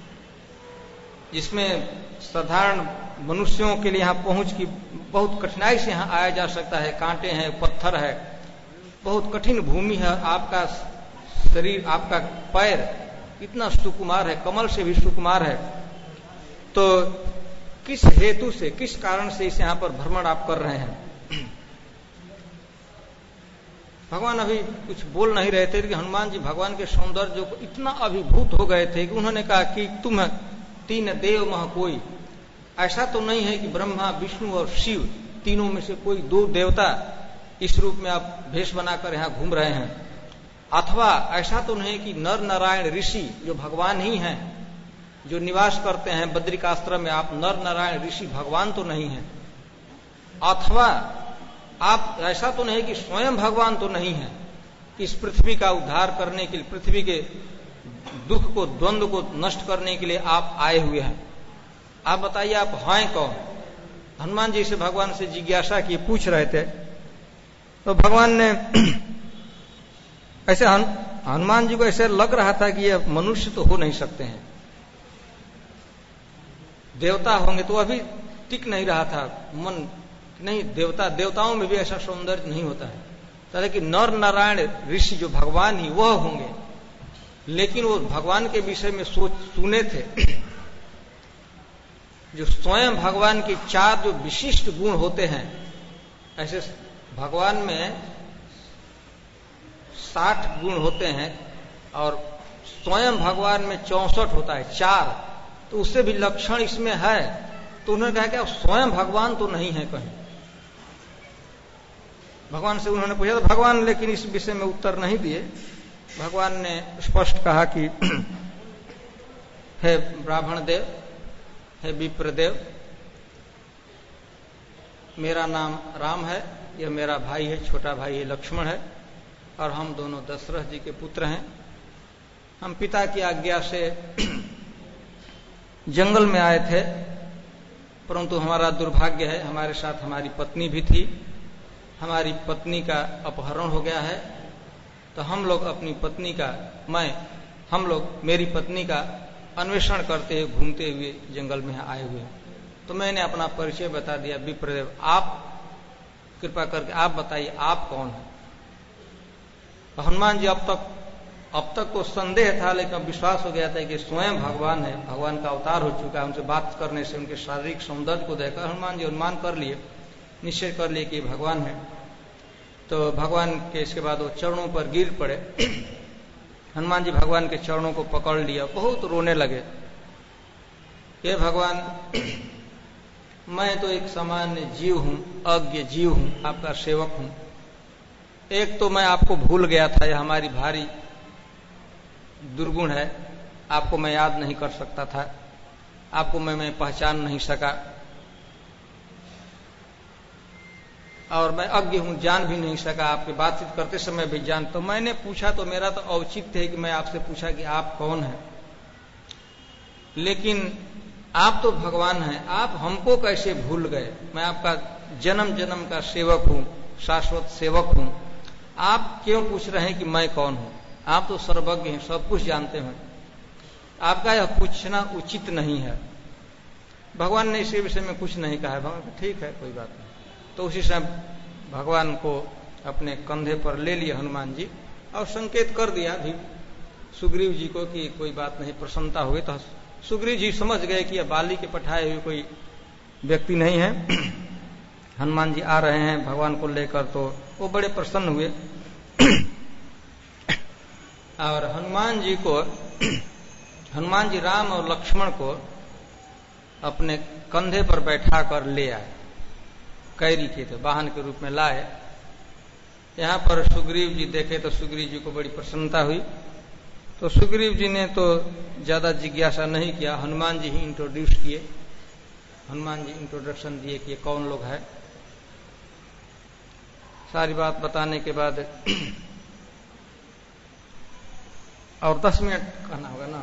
जिसमें साधारण मनुष्यों के लिए यहाँ पहुंच की बहुत कठिनाई से यहाँ आया जा सकता है, कांटे हैं, पत्थर है, बहुत कठिन भूमि है। आपका शरीर, आपका पैर इतना सुकुमार है, कमल से भी सुकुमार है, तो किस हेतु से, किस कारण से इस यहाँ पर भ्रमण आप कर रहे हैं। भगवान अभी कुछ बोल नहीं रहे थे कि हनुमान जी भगवान के सौंदर्य को इतना अभिभूत हो गए थे कि उन्होंने कहा कि तुम तीन देव मह कोई, ऐसा तो नहीं है कि ब्रह्मा, विष्णु और शिव तीनों में से कोई दो देवता इस रूप में आप भेष बनाकर यहाँ घूम रहे हैं। अथवा ऐसा तो नहीं कि नर नारायण ऋषि जो भगवान ही हैं, जो निवास करते हैं बद्रिकाश्रम में, आप नर नारायण ऋषि भगवान तो नहीं हैं। अथवा आप ऐसा तो नहीं कि स्वयं भगवान तो नहीं है, इस पृथ्वी का उद्धार करने के लिए, पृथ्वी के दुख को, द्वंद्व को नष्ट करने के लिए आप आए हुए हैं। आप बताइए आप हैं कौन। हनुमान जी से भगवान से जिज्ञासा की, पूछ रहे थे। तो भगवान ने ऐसे हनुमान जी को ऐसे लग रहा था कि ये मनुष्य तो हो नहीं सकते हैं, देवता होंगे, तो अभी टिक नहीं रहा था मन, नहीं देवताओं में भी ऐसा सौंदर्य नहीं होता है, तरह कि नर नारायण ऋषि जो भगवान ही वह होंगे। लेकिन वो भगवान के विषय में सुने थे, जो स्वयं भगवान के चार जो विशिष्ट गुण होते हैं, ऐसे भगवान में 60 गुण होते हैं और स्वयं भगवान में 64 होता है, 4, तो उससे भी लक्षण इसमें है। तो उन्होंने कहा कि अब स्वयं भगवान तो नहीं है कहीं। भगवान से उन्होंने पूछा, तो भगवान लेकिन इस विषय में उत्तर नहीं दिए। भगवान ने स्पष्ट कहा कि हे ब्राह्मण देव, हे विप्रदेव, मेरा नाम राम है, यह मेरा भाई है, छोटा भाई है लक्ष्मण है, और हम दोनों दशरथ जी के पुत्र हैं। हम पिता की आज्ञा से जंगल में आए थे, परंतु हमारा दुर्भाग्य है, हमारे साथ हमारी पत्नी भी थी, हमारी पत्नी का अपहरण हो गया है, तो हम लोग अपनी पत्नी का हम लोग मेरी पत्नी का अन्वेषण करते हुए घूमते हुए जंगल में आए हुए। तो मैंने अपना परिचय बता दिया, विप्रदेव आप कृपा करके आप बताइए आप कौन है। तो हनुमान जी अब तक तो संदेह था, लेकिन अब विश्वास हो गया था कि स्वयं भगवान है, भगवान का अवतार हो चुका है। उनसे बात करने से, उनके शारीरिक सौंदर्य को देखकर हनुमान जी अनुमान कर लिए, निश्चय कर लिए कि भगवान है। तो भगवान के इसके बाद वो चरणों पर गिर पड़े। हनुमान जी भगवान के चरणों को पकड़ लिया, बहुत रोने लगे। हे भगवान, मैं तो एक सामान्य जीव हूं, अज्ञ जीव हूं, आपका सेवक हूं। एक तो मैं आपको भूल गया था, यह हमारी भारी दुर्गुण है। आपको मैं याद नहीं कर सकता था, आपको मैं पहचान नहीं सका, और मैं अज्ञ हूं, जान भी नहीं सका। आपके बातचीत करते समय भी जान, तो मैंने पूछा तो मेरा तो औचित्य है कि मैं आपसे पूछा कि आप कौन हैं। लेकिन आप तो भगवान हैं, आप हमको कैसे भूल गए? मैं आपका जन्म जन्म का सेवक हूं, शाश्वत सेवक हूं। आप क्यों पूछ रहे हैं कि मैं कौन हूं? आप तो सर्वज्ञ हैं, सब कुछ जानते हैं। आपका यह पूछना उचित नहीं है। भगवान ने इसी विषय में कुछ नहीं कहा है। भगवान ठीक है, कोई बात नहीं। तो उसी समय भगवान को अपने कंधे पर ले लिया हनुमान जी, और संकेत कर दिया भी सुग्रीव जी को कि कोई बात नहीं, प्रसन्नता हुई। तो सुग्रीव जी समझ गए कि यह बाली के पठाए हुए कोई व्यक्ति नहीं है, हनुमान जी आ रहे हैं भगवान को लेकर। तो वो बड़े प्रसन्न हुए और हनुमान जी राम और लक्ष्मण को अपने कंधे पर बैठा कर ले आए, कैरी के थे, वाहन के रूप में लाए। यहां पर सुग्रीव जी देखे तो सुग्रीव जी को बड़ी प्रसन्नता हुई। तो सुग्रीव जी ने तो ज्यादा जिज्ञासा नहीं किया, हनुमान जी ही इंट्रोड्यूस किए, हनुमान जी इंट्रोडक्शन दिए कि ये कौन लोग है। सारी बात बताने के बाद और 10 मिनट कहना होगा ना,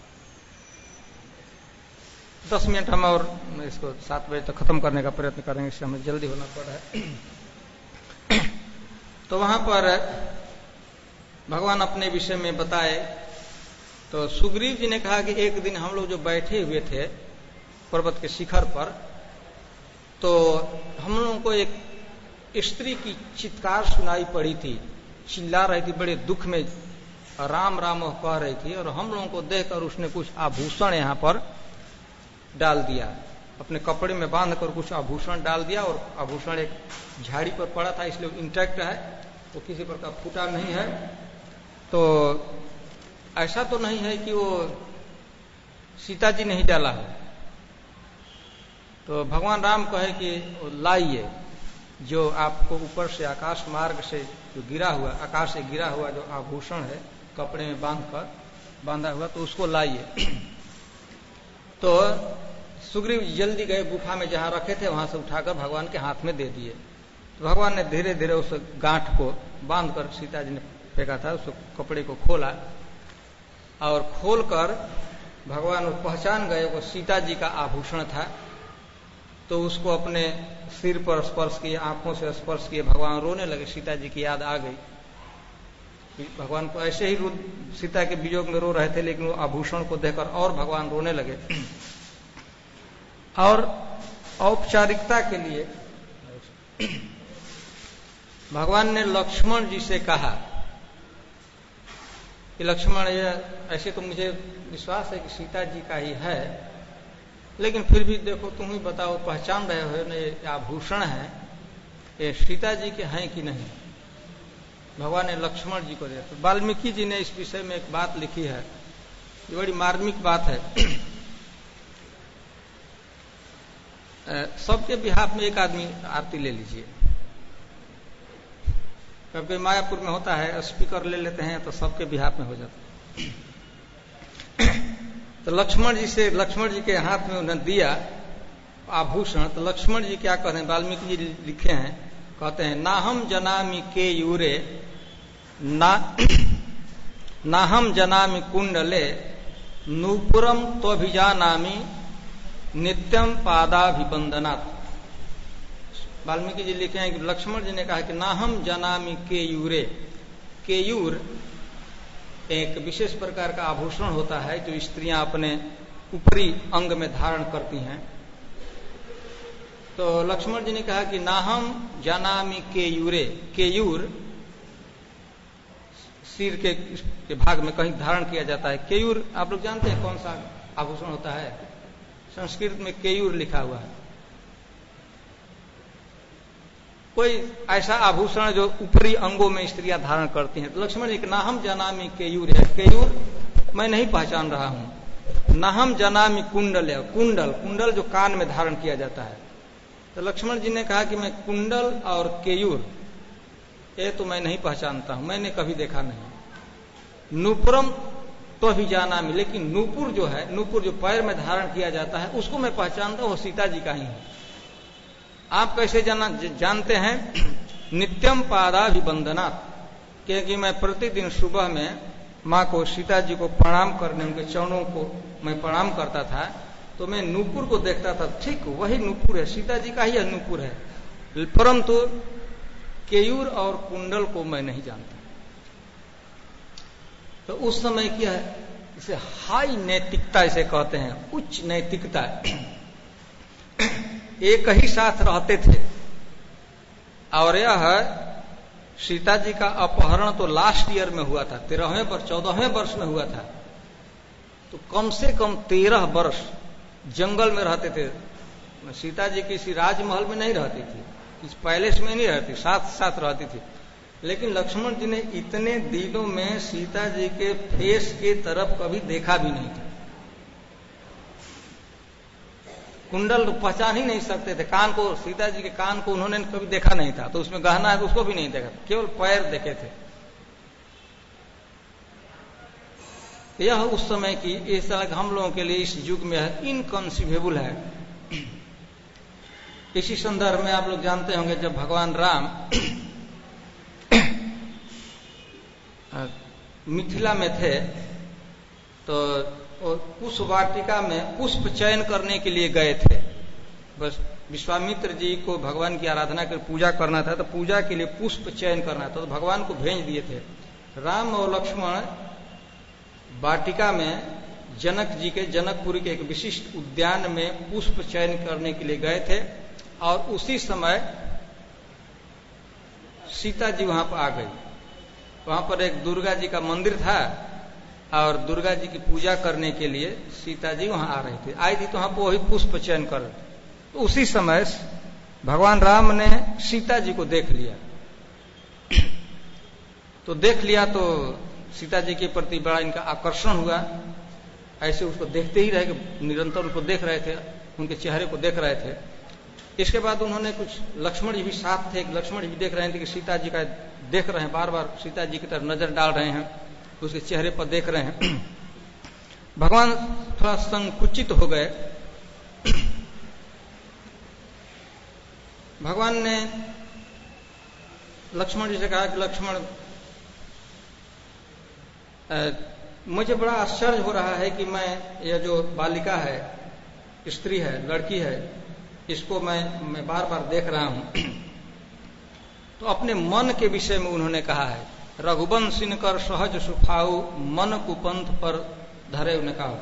10 मिनट हम और इसको 7 बजे तक खत्म करने का प्रयत्न करेंगे, इससे हमें जल्दी होना पड़ रहा है। तो वहां पर भगवान अपने विषय में बताए। तो सुग्रीव जी ने कहा कि एक दिन हम लोग जो बैठे हुए थे पर्वत के शिखर पर, तो हम लोगों को एक स्त्री की चित्कार सुनाई पड़ी थी, चिल्ला रही थी, बड़े दुख में राम राम कह रही थी। और हम लोगों को देखकर उसने कुछ आभूषण यहाँ पर डाल दिया, अपने कपड़े में बांधकर कुछ आभूषण डाल दिया, और आभूषण एक झाड़ी पर पड़ा था, इसलिए इंटैक्ट है, वो किसी प्रकार फूटा नहीं है। तो ऐसा तो नहीं है कि वो सीता जी ने ही डाला है। तो भगवान राम कहे कि लाइए, जो आपको ऊपर से आकाश मार्ग से जो गिरा हुआ, आकाश से गिरा हुआ जो आभूषण है कपड़े में बांधा हुआ, तो उसको लाइए। तो सुग्रीव जल्दी गए, गुफा में जहां रखे थे वहां से उठाकर भगवान के हाथ में दे दिए। तो भगवान ने धीरे धीरे उस गांठ को बांधकर, सीता जी ने फेंका था, उस कपड़े को खोला, और खोलकर भगवान पहचान गए वो सीता जी का आभूषण था। तो उसको अपने सिर पर स्पर्श किए, आंखों से स्पर्श किए, भगवान रोने लगे। सीता जी की याद आ गई। भगवान को ऐसे ही सीता के वियोग में रो रहे थे, लेकिन वो आभूषण को देखकर और भगवान रोने लगे। और औपचारिकता के लिए भगवान ने लक्ष्मण जी से कहा कि लक्ष्मण, ये ऐसे तो मुझे विश्वास है कि सीता जी का ही है, लेकिन फिर भी देखो तुम ही बताओ, पहचान रहे हो ना ये आभूषण है, ये सीता जी के हैं कि नहीं? भगवान ने लक्ष्मण जी को दिया। तो वाल्मीकि जी ने इस विषय में एक बात लिखी है, ये बड़ी मार्मिक बात है। सबके बिहाफ में एक आदमी आरती ले लीजिए। कभी मायापुर में होता है, स्पीकर ले लेते हैं तो सबके बिहाफ में हो जाता है। तो लक्ष्मण जी के हाथ में उन्हें दिया आभूषण। तो लक्ष्मण जी क्या कहते हैं, वाल्मीकि जी लिखे हैं, कहते हैं, ना हम जनामि के यूरे ना हम जनामि कुंडले नूपुरम त्वभिजानामि नित्यम पादाभिवंदनात्। वाल्मीकि जी लिखे हैं कि लक्ष्मण जी ने कहा कि ना हम जनामि केयूरे। केयूर एक विशेष प्रकार का आभूषण होता है जो स्त्रियां अपने ऊपरी अंग में धारण करती हैं। तो लक्ष्मण जी ने कहा कि ना हम जनामि केयूरे। केयूर सिर के भाग में कहीं धारण किया जाता है। केयूर आप लोग जानते हैं कौन सा आभूषण होता है? संस्कृत में केयूर लिखा हुआ है। कोई ऐसा आभूषण जो ऊपरी अंगों में स्त्रियां धारण करती हैं। तो लक्ष्मण जी ना हम जनामि केयूर है। केयूर मैं नहीं पहचान रहा हूं। ना हम जनामि कुंडल है। कुंडल, कुंडल जो कान में धारण किया जाता है। तो लक्ष्मण जी ने कहा कि मैं कुंडल और केयूर ये तो मैं नहीं पहचानता हूं, मैंने कभी देखा नहीं। नूपुरम तो भी जाना में, लेकिन नूपुर जो है, नूपुर जो पैर में धारण किया जाता है उसको मैं पहचानता हूं, वो सीता जी का ही है। आप कैसे जानते हैं? नित्यम पादाभिवंदनात्, क्योंकि मैं प्रतिदिन सुबह में माँ को, सीता जी को प्रणाम करने, उनके चरणों को मैं प्रणाम करता था, तो मैं नूपुर को देखता था, ठीक वही नूपुर है, सीता जी का ही नूपुर है। परंतु केयूर और कुंडल को मैं नहीं जानता। तो उस समय क्या है, इसे हाई नैतिकता इसे कहते हैं, उच्च नैतिकता। एक ही साथ रहते थे। और यह सीता जी का अपहरण तो लास्ट ईयर में हुआ था, 14वें वर्ष में हुआ था। तो कम से कम 13 वर्ष जंगल में रहते थे। सीता जी किसी राजमहल में नहीं रहती थी, किसी पैलेस में नहीं रहती, साथ साथ रहती थी। लेकिन लक्ष्मण जी ने इतने दिनों में सीता जी के फेस के तरफ कभी देखा भी नहीं था। कुंडल पहचान ही नहीं सकते थे। कान को, सीता जी के कान को उन्होंने कभी देखा नहीं था, तो उसमें गहना है तो उसको भी नहीं देखा, केवल पैर देखे थे। यह उस समय की, इस तरह हम लोगों के लिए इस युग में इनकंसीवेबल है। इसी संदर्भ में आप लोग जानते होंगे, जब भगवान राम मिथिला में थे तो पुष्प वाटिका में पुष्प चयन करने के लिए गए थे। बस विश्वामित्र जी को भगवान की आराधना कर पूजा करना था, तो पूजा के लिए पुष्प चयन करना था, तो भगवान को भेज दिए थे। राम और लक्ष्मण वाटिका में जनक जी के, जनकपुरी के एक विशिष्ट उद्यान में पुष्प चयन करने के लिए गए थे। और उसी समय सीता जी वहां पर आ गई। वहां पर एक दुर्गा जी का मंदिर था और दुर्गा जी की पूजा करने के लिए सीता जी वहां आ रही थी, आई थी, तो वहां पर वही पुष्प चयन कर। तो उसी समय भगवान राम ने सीता जी को देख लिया। तो देख लिया तो सीता जी के प्रति बड़ा इनका आकर्षण हुआ। ऐसे उसको देखते ही रहे, निरंतर उसको देख रहे थे, उनके चेहरे को देख रहे थे। इसके बाद उन्होंने कुछ, लक्ष्मण जी भी साथ थे, लक्ष्मण जी भी देख रहे थे कि सीता जी का देख रहे हैं, बार बार सीता जी की तरफ नजर डाल रहे हैं, उसके चेहरे पर देख रहे हैं। भगवान थोड़ा संकुचित हो गए। भगवान ने लक्ष्मण जी से कहा कि लक्ष्मण, मुझे बड़ा आश्चर्य हो रहा है कि मैं, यह जो बालिका है, स्त्री है, लड़की है, इसको मैं बार बार देख रहा हूं। तो अपने मन के विषय में उन्होंने कहा है, रघुवंशिन कर सहज सुखाऊ, मन कुपंथ पर धरे उनकाऊ।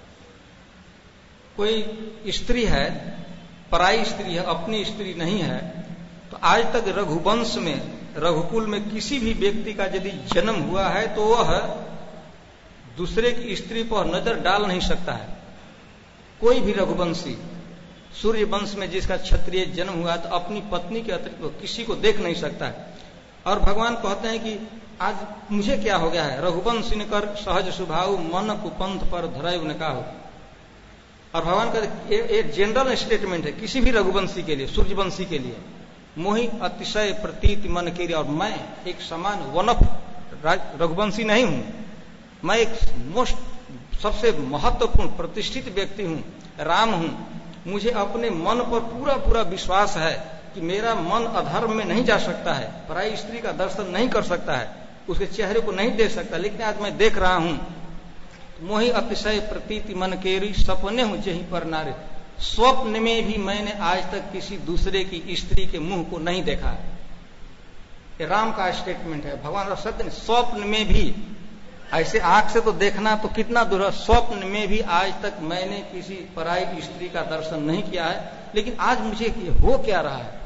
कोई स्त्री है, पराई स्त्री है, अपनी स्त्री नहीं है, तो आज तक रघुवंश में, रघुकुल में किसी भी व्यक्ति का यदि जन्म हुआ है तो वह दूसरे की स्त्री पर नजर डाल नहीं सकता है। कोई भी रघुवंशी, सूर्य वंश में जिसका क्षत्रिय जन्म हुआ तो अपनी पत्नी के अतिरिक्त वो किसी को देख नहीं सकता है। और भगवान कहते हैं कि आज मुझे क्या हो गया है, रघुवंश कर सहज स्वभाव, मन कुपंथ पर धराय उनकाहु। और भगवान का ये जनरल स्टेटमेंट है किसी भी रघुवंशी के लिए, सूर्यवंशी के लिए। मोहि अतिशय प्रतीत मन के लिए, और मैं एक समान वन ऑफ रघुवंशी नहीं हूं, मैं एक सबसे महत्वपूर्ण प्रतिष्ठित व्यक्ति हूं, राम हूं। मुझे अपने मन पर पूरा पूरा विश्वास है कि मेरा मन अधर्म में नहीं जा सकता है, पराई स्त्री का दर्शन नहीं कर सकता है, उसके चेहरे को नहीं देख सकता, लेकिन आज मैं देख रहा हूं। मोहि अतिशय प्रतीति मन केरी, सपने हूं जहीं पर नारे। स्वप्न में भी मैंने आज तक किसी दूसरे की स्त्री के मुंह को नहीं देखा है। ये राम का स्टेटमेंट है, भगवान सत्य ने स्वप्न में भी, ऐसे आंख से तो देखना तो कितना दूर है, स्वप्न में भी आज तक मैंने किसी पराई स्त्री का दर्शन नहीं किया है। लेकिन आज मुझे हो क्या रहा है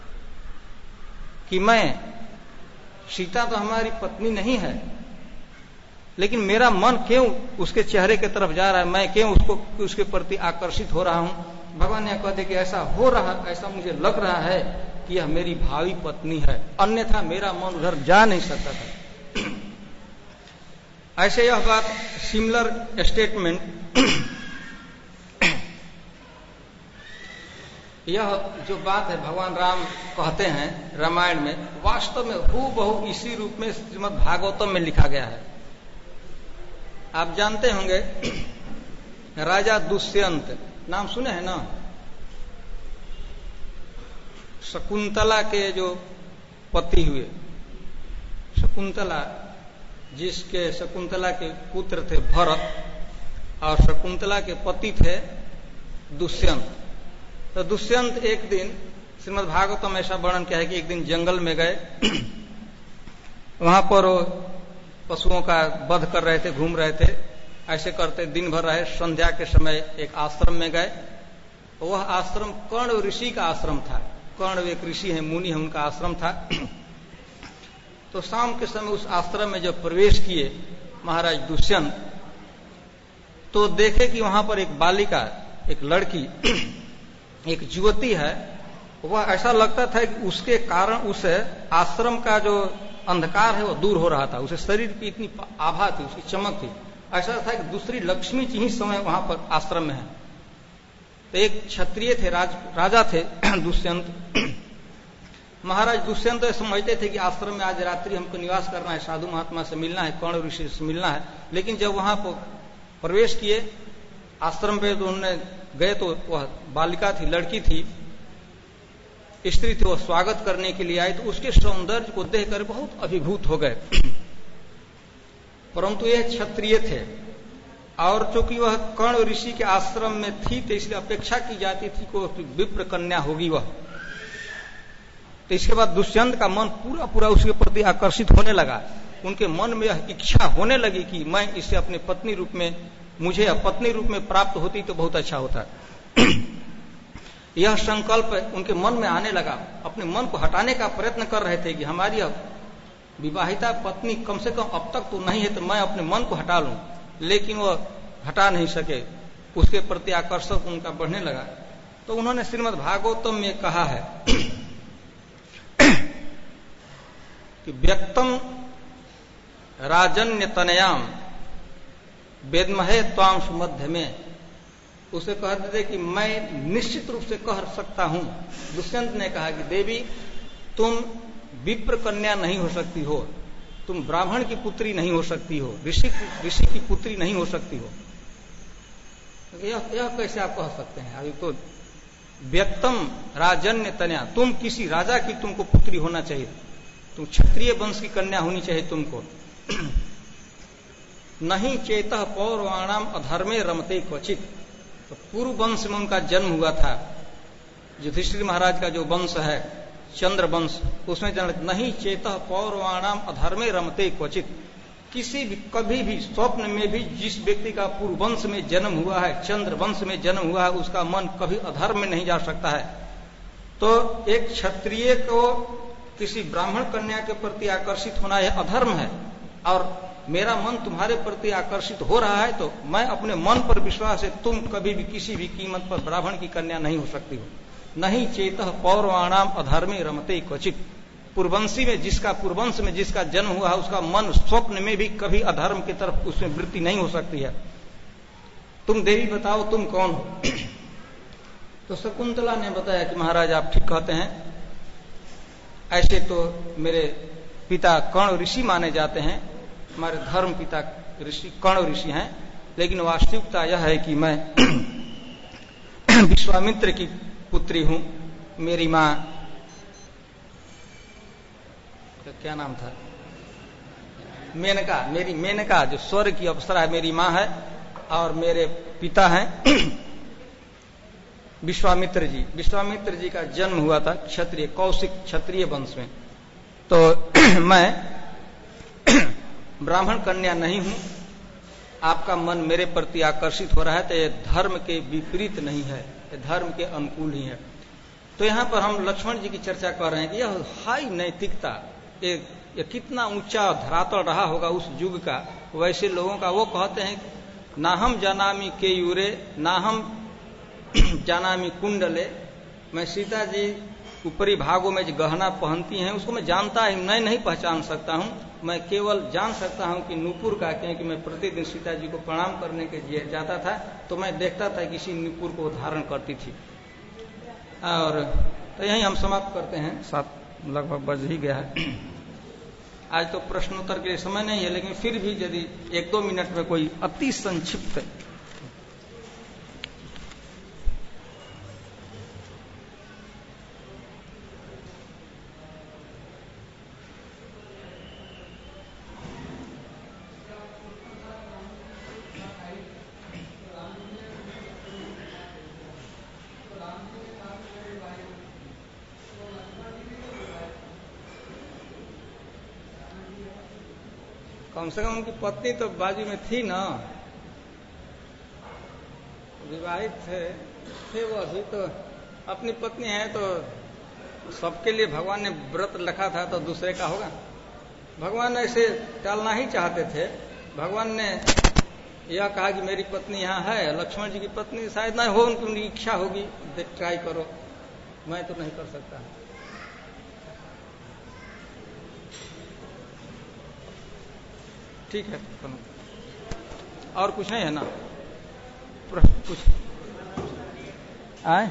कि मैं, सीता तो हमारी पत्नी नहीं है, लेकिन मेरा मन क्यों उसके चेहरे की तरफ जा रहा है, मैं क्यों उसके प्रति आकर्षित हो रहा हूं। भगवान ने कहते कि ऐसा हो रहा, ऐसा मुझे लग रहा है कि यह मेरी भावी पत्नी है, अन्यथा मेरा मन उधर जा नहीं सकता था। ऐसे यह बात सिमिलर स्टेटमेंट, यह जो बात है भगवान राम कहते हैं रामायण में, वास्तव में हूबहू इसी रूप में श्रीमद् भागवतम में लिखा गया है। आप जानते होंगे राजा दुष्यंत, नाम सुने हैं ना, शकुंतला के जो पति हुए, शकुंतला जिसके, शकुंतला के पुत्र थे भरत और शकुंतला के पति थे दुष्यंत। तो दुष्यंत एक दिन, श्रीमद् भागवतम में ऐसा वर्णन किया है कि एक दिन जंगल में गए, वहां पर वो पशुओं का वध कर रहे थे, घूम रहे थे, ऐसे करते दिन भर रहे। संध्या के समय एक आश्रम में गए, वह आश्रम कर्ण ऋषि का आश्रम था। कर्ण एक ऋषि है, मुनि है, उनका आश्रम था। तो शाम के समय उस आश्रम में जब प्रवेश किए महाराज दुष्यंत, तो देखे कि वहां पर एक बालिका, एक लड़की, एक युवती है। वह ऐसा लगता था कि उसके कारण उस आश्रम का जो अंधकार है वो दूर हो रहा था, उसे शरीर की इतनी आभा थी, उसकी चमक थी, ऐसा था कि दूसरी लक्ष्मी जी ही समय वहां पर आश्रम में है। तो एक क्षत्रिय थे, राजा थे दुष्यंत। महाराज दुष्यंत तो समझते थे कि आश्रम में आज रात्रि हमको निवास करना है, साधु महात्मा से मिलना है, कर्ण ऋषि से मिलना है। लेकिन जब वहां पर प्रवेश किए आश्रम पे, तो उन्होंने गए तो वह बालिका थी, लड़की थी, स्त्री थी, वह स्वागत करने के लिए आई। तो उसके सौंदर्य को देखकर बहुत अभिभूत हो गए। परंतु यह क्षत्रिय थे और चूंकि वह कर्ण ऋषि के आश्रम में थी, तो इसलिए अपेक्षा की जाती थी कि विप्र कन्या होगी वह। तो इसके बाद दुष्यंत का मन पूरा पूरा उसके प्रति आकर्षित होने लगा। उनके मन में यह इच्छा होने लगी कि मैं इसे अपने पत्नी रूप में, मुझे पत्नी रूप में प्राप्त होती तो बहुत अच्छा होता। यह संकल्प उनके मन में आने लगा। अपने मन को हटाने का प्रयत्न कर रहे थे कि हमारी विवाहिता पत्नी कम से कम अब तक तो नहीं है, तो मैं अपने मन को हटा लूं। लेकिन वह हटा नहीं सके, उसके प्रति आकर्षण उनका बढ़ने लगा। तो उन्होंने श्रीमद् भागवतम में कहा है कि व्यक्तम राजन्य तनयाम वेदमहे त्वाम सुमध्य में, उसे कहते थे कि मैं निश्चित रूप से कह सकता हूं। दुष्यंत ने कहा कि देवी, तुम विप्र कन्या नहीं हो सकती हो, तुम ब्राह्मण की पुत्री नहीं हो सकती हो, ऋषि की पुत्री नहीं हो सकती हो। यह कैसे आप कह सकते हैं? अभी तो व्यक्तम राजन्य तनया, तुम किसी राजा की तुमको पुत्री होना चाहिए, तुम क्षत्रिय वंश की कन्या होनी चाहिए तुमको। नहीं चेतः पौर्वाणाम अधर्मे रमते क्वचित। तो पूर्व वंश में उनका जन्म हुआ था, युधिष्ठिर महाराज का जो वंश है चंद्र वंश, उसमें जन्म। नहीं चेतः पौर्वाणाम अधर्मे रमते क्वचित, किसी भी कभी भी स्वप्न में भी जिस व्यक्ति का पूर्व वंश में जन्म हुआ है, चंद्र वंश में जन्म हुआ है, उसका मन कभी अधर्म में नहीं जा सकता है। तो एक क्षत्रिय को किसी ब्राह्मण कन्या के प्रति आकर्षित होना यह अधर्म है, और मेरा मन तुम्हारे प्रति आकर्षित हो रहा है, तो मैं अपने मन पर विश्वास है, तुम कभी भी किसी भी कीमत पर ब्राह्मण की कन्या नहीं हो सकती हो। नहीं चेतः पौर्वाणाम अधर्मे रमते क्वचित, पूर्ववंशी में जिसका, पूर्ववंश में जिसका जन्म हुआ है, उसका मन स्वप्न में भी कभी अधर्म की तरफ उसमें वृत्ति नहीं हो सकती है। तुम देवी बताओ तुम कौन हो? तो शकुंतला ने बताया कि महाराज आप ठीक कहते हैं, ऐसे तो मेरे पिता कर्ण ऋषि माने जाते हैं, हमारे धर्म पिता ऋषि कर्ण ऋषि हैं, लेकिन वास्तविकता यह है कि मैं विश्वामित्र की पुत्री हूं। मेरी मां क्या नाम था? मेनका, मेरी मेनका जो स्वर्ग की अप्सरा है, मेरी मां है, और मेरे पिता हैं विश्वामित्र जी का जन्म हुआ था क्षत्रिय, कौशिक क्षत्रिय वंश में। तो मैं ब्राह्मण कन्या नहीं हूं, आपका मन मेरे प्रति आकर्षित हो रहा है तो ये धर्म के विपरीत नहीं है, ये धर्म के अनुकूल ही है। तो यहां पर हम लक्ष्मण जी की चर्चा कर रहे हैं कि यह हाई नैतिकता, ये कितना ऊंचा धरातल रहा होगा उस युग का, वैसे लोगों का। वो कहते हैं ना हम जानामी केयूरे ना हम जानामी कुंडले, मैं सीता जी ऊपरी भागों में जो गहना पहनती हैं उसको मैं जानता ही नहीं पहचान सकता हूं, मैं केवल जान सकता हूं कि नूपुर का, क्योंकि मैं प्रतिदिन सीता जी को प्रणाम करने के लिए जाता था तो मैं देखता था किसी नूपुर को धारण करती थी। और तो यही हम समाप्त करते हैं, 7 लगभग बज ही गया है। आज तो प्रश्नोत्तर के लिए समय नहीं है, लेकिन फिर भी यदि 1-2 मिनट में कोई अति संक्षिप्त कम से कम उनकी पत्नी तो बाजू में थी ना, विवाहित थे वो, अभी तो अपनी पत्नी है तो सबके लिए भगवान ने व्रत रखा था तो दूसरे का होगा। भगवान ऐसे टालना ही चाहते थे। भगवान ने यह कहा कि मेरी पत्नी यहाँ है, लक्ष्मण जी की पत्नी शायद ना हो, उनकी इच्छा होगी, ट्राई करो, मैं तो नहीं कर सकता। ठीक है, और कुछ नहीं है ना, कुछ आए?